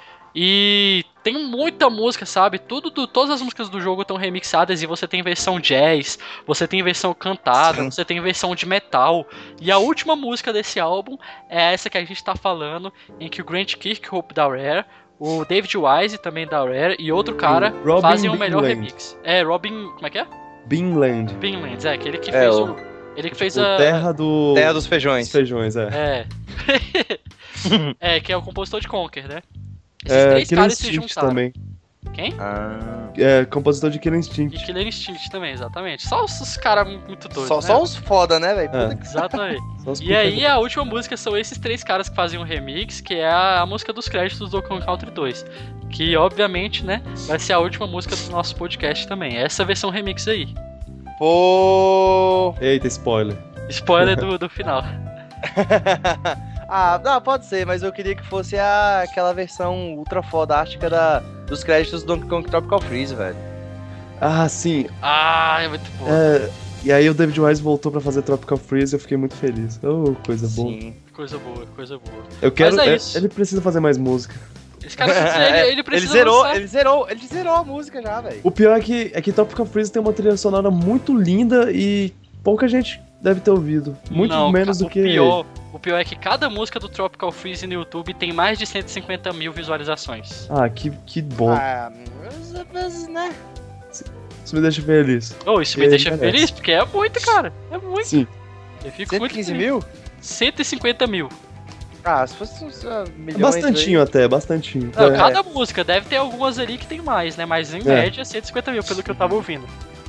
E tem muita música, sabe? Tudo do- todas as músicas do jogo estão remixadas e você tem versão jazz, você tem versão cantada, Sim. você tem versão de metal. E a última música desse álbum é essa que a gente tá falando, em que o Grant Kirkhope da Rare, o David Wise também da Rare e outro cara Robin fazem o melhor Binland. remix. É, Robin, como é que é? Binland. Binlands, é, aquele que É, fez o- o... Ele que fez O a... Terra do... Terra dos dos Feijões. Feijões, é. É. É, que é o compositor de Conker, né? Esses É, três Killing caras se Instinct juntaram. também. Quem? Ah. É, compositor de Killer E Instinct. Killer Instinct também, exatamente. Só os, os caras muito doidos, Só, né? só os foda, né, velho? É. Puta que- Exatamente. Só os E pica- aí a última música são esses três caras que fazem um remix, que é a, a música dos créditos do Donkey Kong Country dois. Que obviamente, né, vai ser a última música do nosso podcast também. Essa versão remix aí. Pô. Eita, spoiler. Spoiler do, do final. Ah, não, pode ser, mas eu queria que fosse a, aquela versão ultra fodástica da, dos créditos do Donkey Kong Tropical Freeze, velho. Ah, sim. Ah, é muito bom. É, e aí o David Wise voltou pra fazer Tropical Freeze e eu fiquei muito feliz. Oh, coisa boa. Sim. Coisa boa, coisa boa. Eu quero. Mas é é- isso. Ele precisa fazer mais música. Esse cara precisa, ele, ele precisa ele zerou, lançar- ele zerou, ele zerou a música já, velho. O pior é que, é que Tropical Freeze tem uma trilha sonora muito linda e pouca gente deve ter ouvido. Muito Não, menos ca- do que. O pior, o pior é que cada música do Tropical Freeze no YouTube tem mais de cento e cinquenta mil visualizações. Ah, que, que bom. Ah, mas, mas, né? Isso me deixa feliz. Oh, isso me Ele deixa merece. feliz, porque é muito, cara. É muito. Sim. Eu fico cento e muito quinze feliz. mil? cento e cinquenta mil. Ah, se fosse uns uh, milhões... Bastantinho até, bastantinho. Não, É. cada música, deve ter algumas ali que tem mais, né? Mas em É. média, cento e cinquenta mil, pelo que eu tava ouvindo.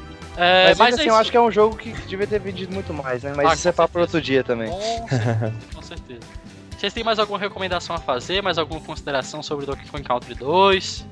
É, Mas, mas ainda é assim, eu isso. acho que é um jogo que devia ter vendido muito mais, né? Mas Ah, isso é com papo pra certeza. outro dia também. Com certeza, com certeza. Vocês têm mais alguma recomendação a fazer? Mais alguma consideração sobre Donkey Kong Country dois?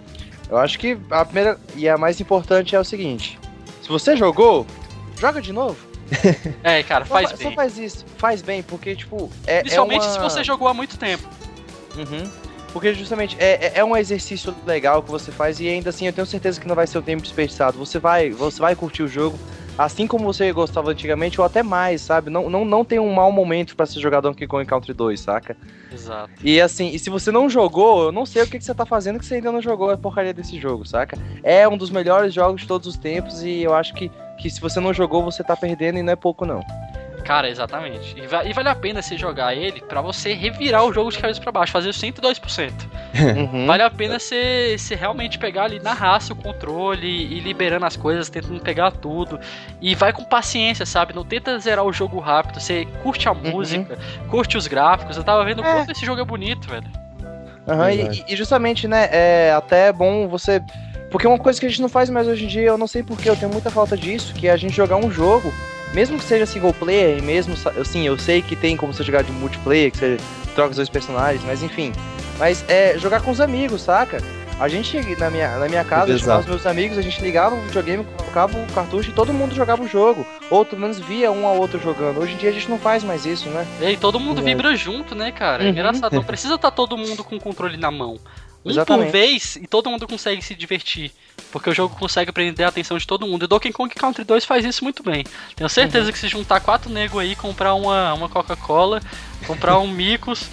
Eu acho que a primeira e a mais importante é o seguinte. Se você jogou, joga de novo. É, cara, Só faz fa- bem. Só faz isso. Faz bem, porque, tipo... É, Principalmente é uma... se você jogou há muito tempo. Uhum. Porque justamente é, é- é um exercício legal que você faz e ainda assim eu tenho certeza que não vai ser o tempo desperdiçado. Você vai, você vai curtir o jogo assim como você gostava antigamente ou até mais, sabe? Não, não, não tem um mau momento pra se jogar Donkey Kong Country dois, saca? Exato. E assim, e se você não jogou, eu não sei o que, que você tá fazendo que você ainda não jogou a porcaria desse jogo, saca? É um dos melhores jogos de todos os tempos e eu acho que, que se você não jogou, você tá perdendo e não é pouco não. Cara, exatamente. E, va- e vale a pena você jogar ele pra você revirar o jogo de cabeça pra baixo, fazer o cento e dois por cento. Uhum. Vale a pena você, você realmente pegar ali na raça o controle e ir liberando as coisas, tentando pegar tudo. E vai com paciência, sabe? Não tenta zerar o jogo rápido. Você curte a música, curte os gráficos. Eu tava vendo o É. quanto esse jogo é bonito, velho. Aham, e, e justamente, né, é até bom você... Porque uma coisa que a gente não faz mais hoje em dia, eu não sei porquê, eu tenho muita falta disso, que é a gente jogar um jogo, mesmo que seja single player, e mesmo, assim, eu sei que tem como você jogar de multiplayer, que você troca os dois personagens, mas enfim. Mas é jogar com os amigos, saca? A gente, na minha, na minha casa, eu chamava os meus amigos, a gente ligava o videogame, colocava o cartucho e todo mundo jogava o jogo. Ou pelo menos via um ao outro jogando. Hoje em dia a gente não faz mais isso, né? E aí todo mundo Verdade. vibra junto, né, cara? É Uhum. engraçado. Não precisa estar todo mundo com o controle na mão. Um Exatamente. por vez e todo mundo consegue se divertir. Porque o jogo consegue prender a atenção de todo mundo. E Donkey Kong Country dois faz isso muito bem. Tenho certeza Uhum. que se juntar quatro negros aí, comprar uma, uma Coca-Cola, comprar um Micos,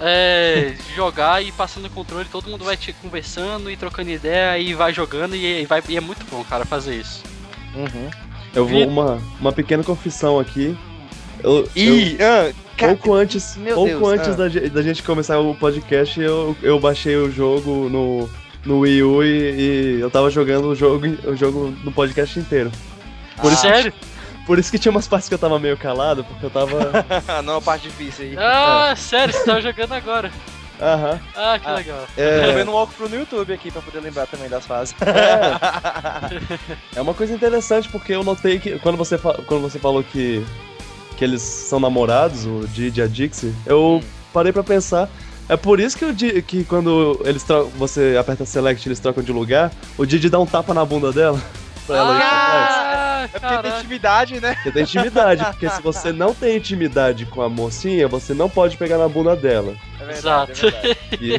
é, jogar e ir passando o controle, todo mundo vai te conversando e trocando ideia e vai jogando. E, e vai, e é muito bom, cara, fazer isso. Uhum. Eu vou uma, uma pequena confissão aqui. Eu, eu, E, ah, cara, pouco antes, meu pouco Deus, antes ah. da, ge- da gente começar o podcast, eu, eu baixei o jogo no, no Wii U e, e eu tava jogando o jogo, o jogo no podcast inteiro. Por, isso, Sério? por isso que tinha umas partes que eu tava meio calado, porque eu tava. não, a parte difícil aí. Ah, sério, você tava jogando agora. Aham. Ah, que Ah. legal. Tô É, vendo um walkthrough no YouTube aqui pra poder lembrar também das fases. é uma coisa interessante, porque eu notei que quando você, fa- quando você falou que, que eles são namorados, o Didi e a Dixie, eu parei pra pensar. É por isso que, o Di- que quando eles tro- você aperta Select e eles trocam de lugar, o Didi dá um tapa na bunda dela. Pra ela ir pra trás. Ah, É porque tem caraca. intimidade, né? Você tem intimidade, porque se você não tem intimidade com a mocinha, você não pode pegar na bunda dela. É verdade, Exato. é verdade.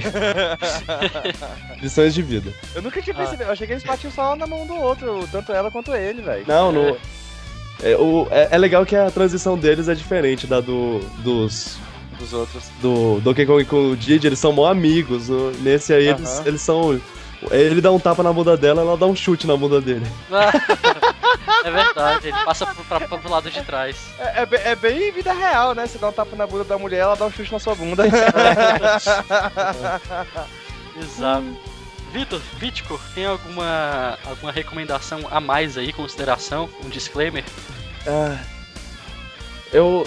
E... Lições de vida. Eu nunca tinha percebido, eu achei que eles batiam só na mão do outro, tanto ela quanto ele, velho. Não, no... é, o, é, é legal que a transição deles é diferente da do, dos... Dos outros. Do Donkey Kong com o Didi, eles são mó amigos. o- Nesse aí, eles, Aham. eles são... Ele dá um tapa na bunda dela, ela dá um chute na bunda dele. É verdade, ele passa pro, pra, pro lado de trás. É, é, bem- é bem vida real, né? Você dá um tapa na bunda da mulher, ela dá um chute na sua bunda. Exato. Vitor, Vitico, tem alguma, alguma recomendação a mais aí, consideração, um disclaimer? Ah, eu...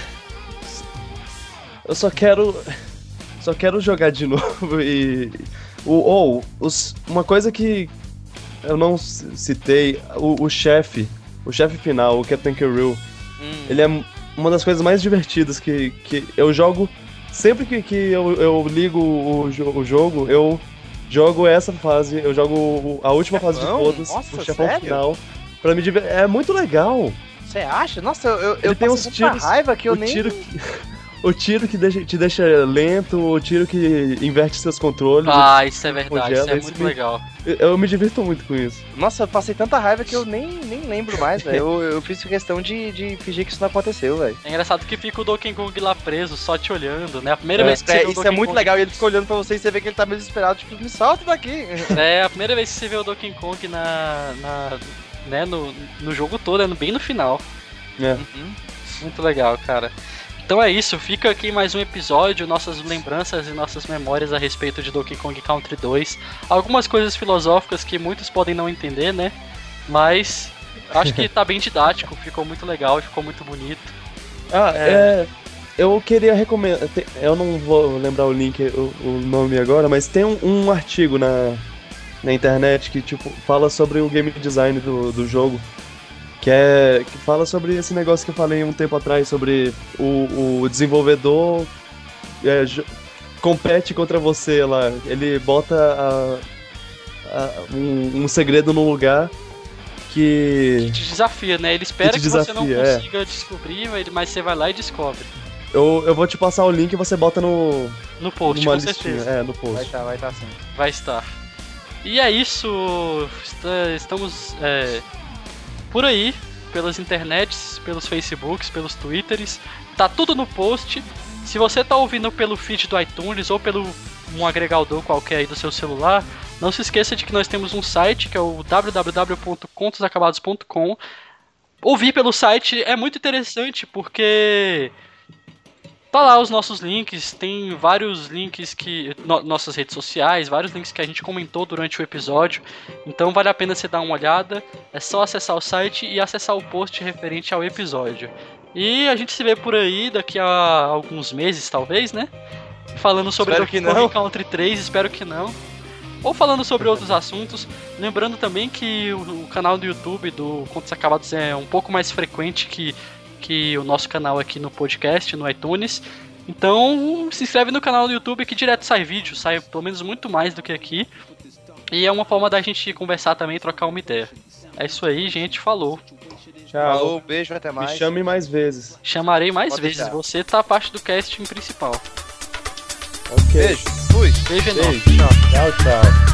Eu só quero... Só quero jogar de novo e... O, ou, os, uma coisa que eu não c- citei, o, o chefe, o chefe final, o Captain Kirill, Hum. ele é uma das coisas mais divertidas que, que eu jogo. Sempre que, que eu, eu ligo o, jo- o jogo, eu jogo essa fase, eu jogo o- a última fase de Chefão? todas, Nossa, o chefão sério? final. Pra me diver... É muito legal. Você acha? Nossa, eu, eu, Ele eu tem uns passei tanta tiros- raiva que eu o nem... tiro que, o tiro que deixa- te deixa lento, o tiro que inverte seus controles. Ah, isso é verdade, Congela, isso é esse muito me- legal. Eu, eu me divirto muito com isso. Nossa, eu passei tanta raiva que eu nem, nem lembro mais, velho. Eu, eu fiz questão de, de fingir que isso não aconteceu, velho. É engraçado que fica o Donkey Kong lá preso, só te olhando, né? A primeira É. vez que você É, vê o isso é Donkey muito Kong... legal, e ele fica olhando pra você e você vê que ele tá meio desesperado, tipo, me solta daqui. É, a primeira vez que você vê o Donkey Kong na... na né, no, no jogo todo, é no- bem no final. É. Uhum. Muito legal, cara. Então é isso, fica aqui mais um episódio, nossas lembranças e nossas memórias a respeito de Donkey Kong Country dois. Algumas coisas filosóficas que muitos podem não entender, né? Mas acho que tá bem didático, ficou muito legal, ficou muito bonito. Ah, É. é. Eu queria recomendar. te- Eu não vou lembrar o link, o, o nome agora, mas tem um, um artigo na, na internet que tipo fala sobre o game design do, do jogo. Que, é, que fala sobre esse negócio que eu falei um tempo atrás, sobre o, o desenvolvedor é, jo- compete contra você lá. Ele bota a- a- um, um segredo num lugar que Te desafia, né? Ele espera Que que, te você não desafia, é. consiga descobrir, mas você vai lá e descobre. eu, eu vou te passar o link e você bota no, No post, numa com listinha. certeza. É, no Vai post. tá, vai tá sim. Vai estar. E é isso. Está- Estamos é, por aí, pelas internets, pelos Facebooks, pelos Twitters. Tá tudo no post. Se você tá ouvindo pelo feed do iTunes ou pelo um agregador qualquer aí do seu celular, não se esqueça de que nós temos um site que é o w w w ponto contos acabados ponto com. Ouvir pelo site é muito interessante porque tá lá os nossos links, tem vários links que. No, nossas redes sociais, vários links que a gente comentou durante o episódio. Então vale a pena você dar uma olhada. É só acessar o site e acessar o post referente ao episódio. E a gente se vê por aí daqui a alguns meses, talvez, né? Falando sobre Espero Donkey que Kong não. Country três, espero que não. Ou falando sobre outros assuntos. Lembrando também que o, o canal do YouTube do Contos Acabados é um pouco mais frequente que que o nosso canal aqui no podcast, no iTunes. Então, se inscreve no canal do YouTube que direto sai vídeo, sai pelo menos muito mais do que aqui. E é uma forma da gente conversar também e trocar uma ideia. É isso aí, gente, falou. Tchau. Falou, um beijo, até Me mais. chame mais vezes. Chamarei mais Pode vezes, deixar. você tá parte do casting principal. Ok. Beijo, fui. Beijo enorme, Beijo. tchau. Tchau, tchau.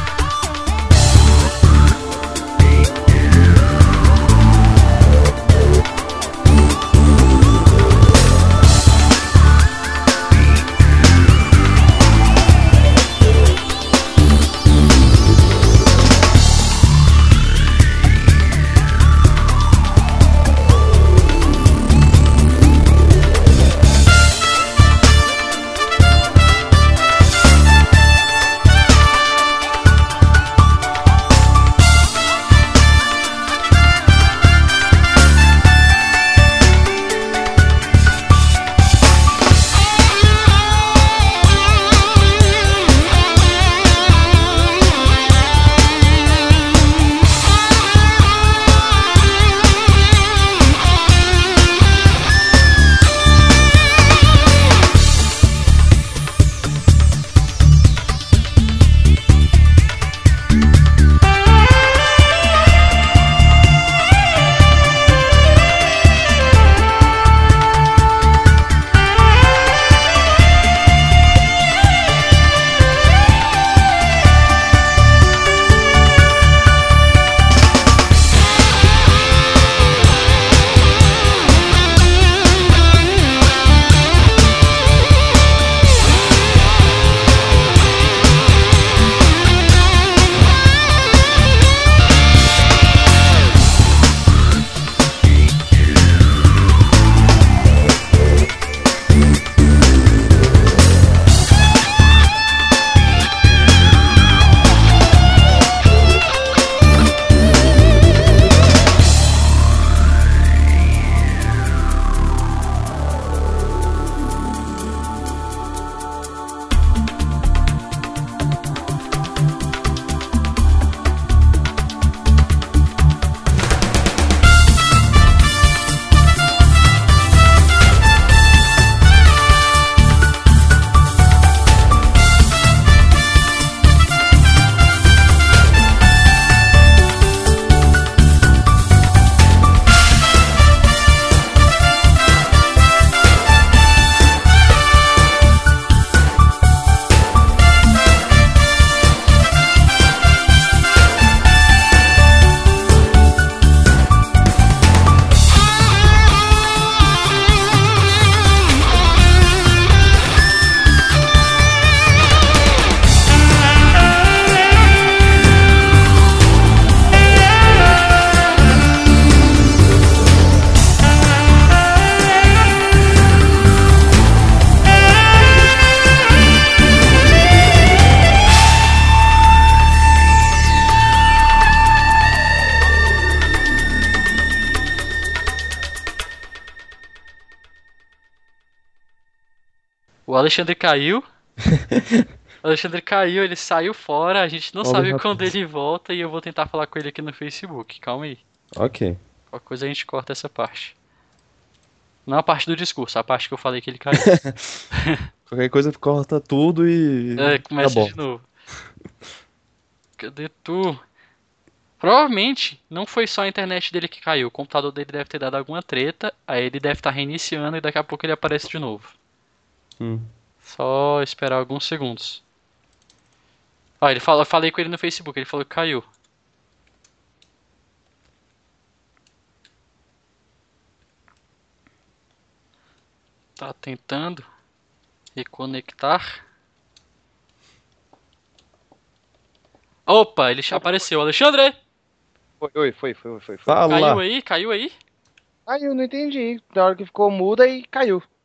O Alexandre caiu. O Alexandre caiu, ele saiu fora, a gente não Olha, sabe rapaz. quando ele volta e eu vou tentar falar com ele aqui no Facebook. Calma aí. Ok. Qualquer coisa a gente corta essa parte. Não a parte do discurso, a parte que eu falei que ele caiu. Qualquer coisa corta tudo e. É, começa tá bom. de novo. Cadê tu? Provavelmente não foi só a internet dele que caiu. O computador dele deve ter dado alguma treta. Aí ele deve estar reiniciando e daqui a pouco ele aparece de novo. Hum. Só esperar alguns segundos. Ó, ele fala, eu falei com ele no Facebook, ele falou que caiu. Tá tentando reconectar. Opa, ele apareceu. Alexandre! Foi, foi, foi, foi, foi. foi. Fala! Caiu aí? Caiu aí? Aí eu não entendi. Na hora que ficou muda e caiu.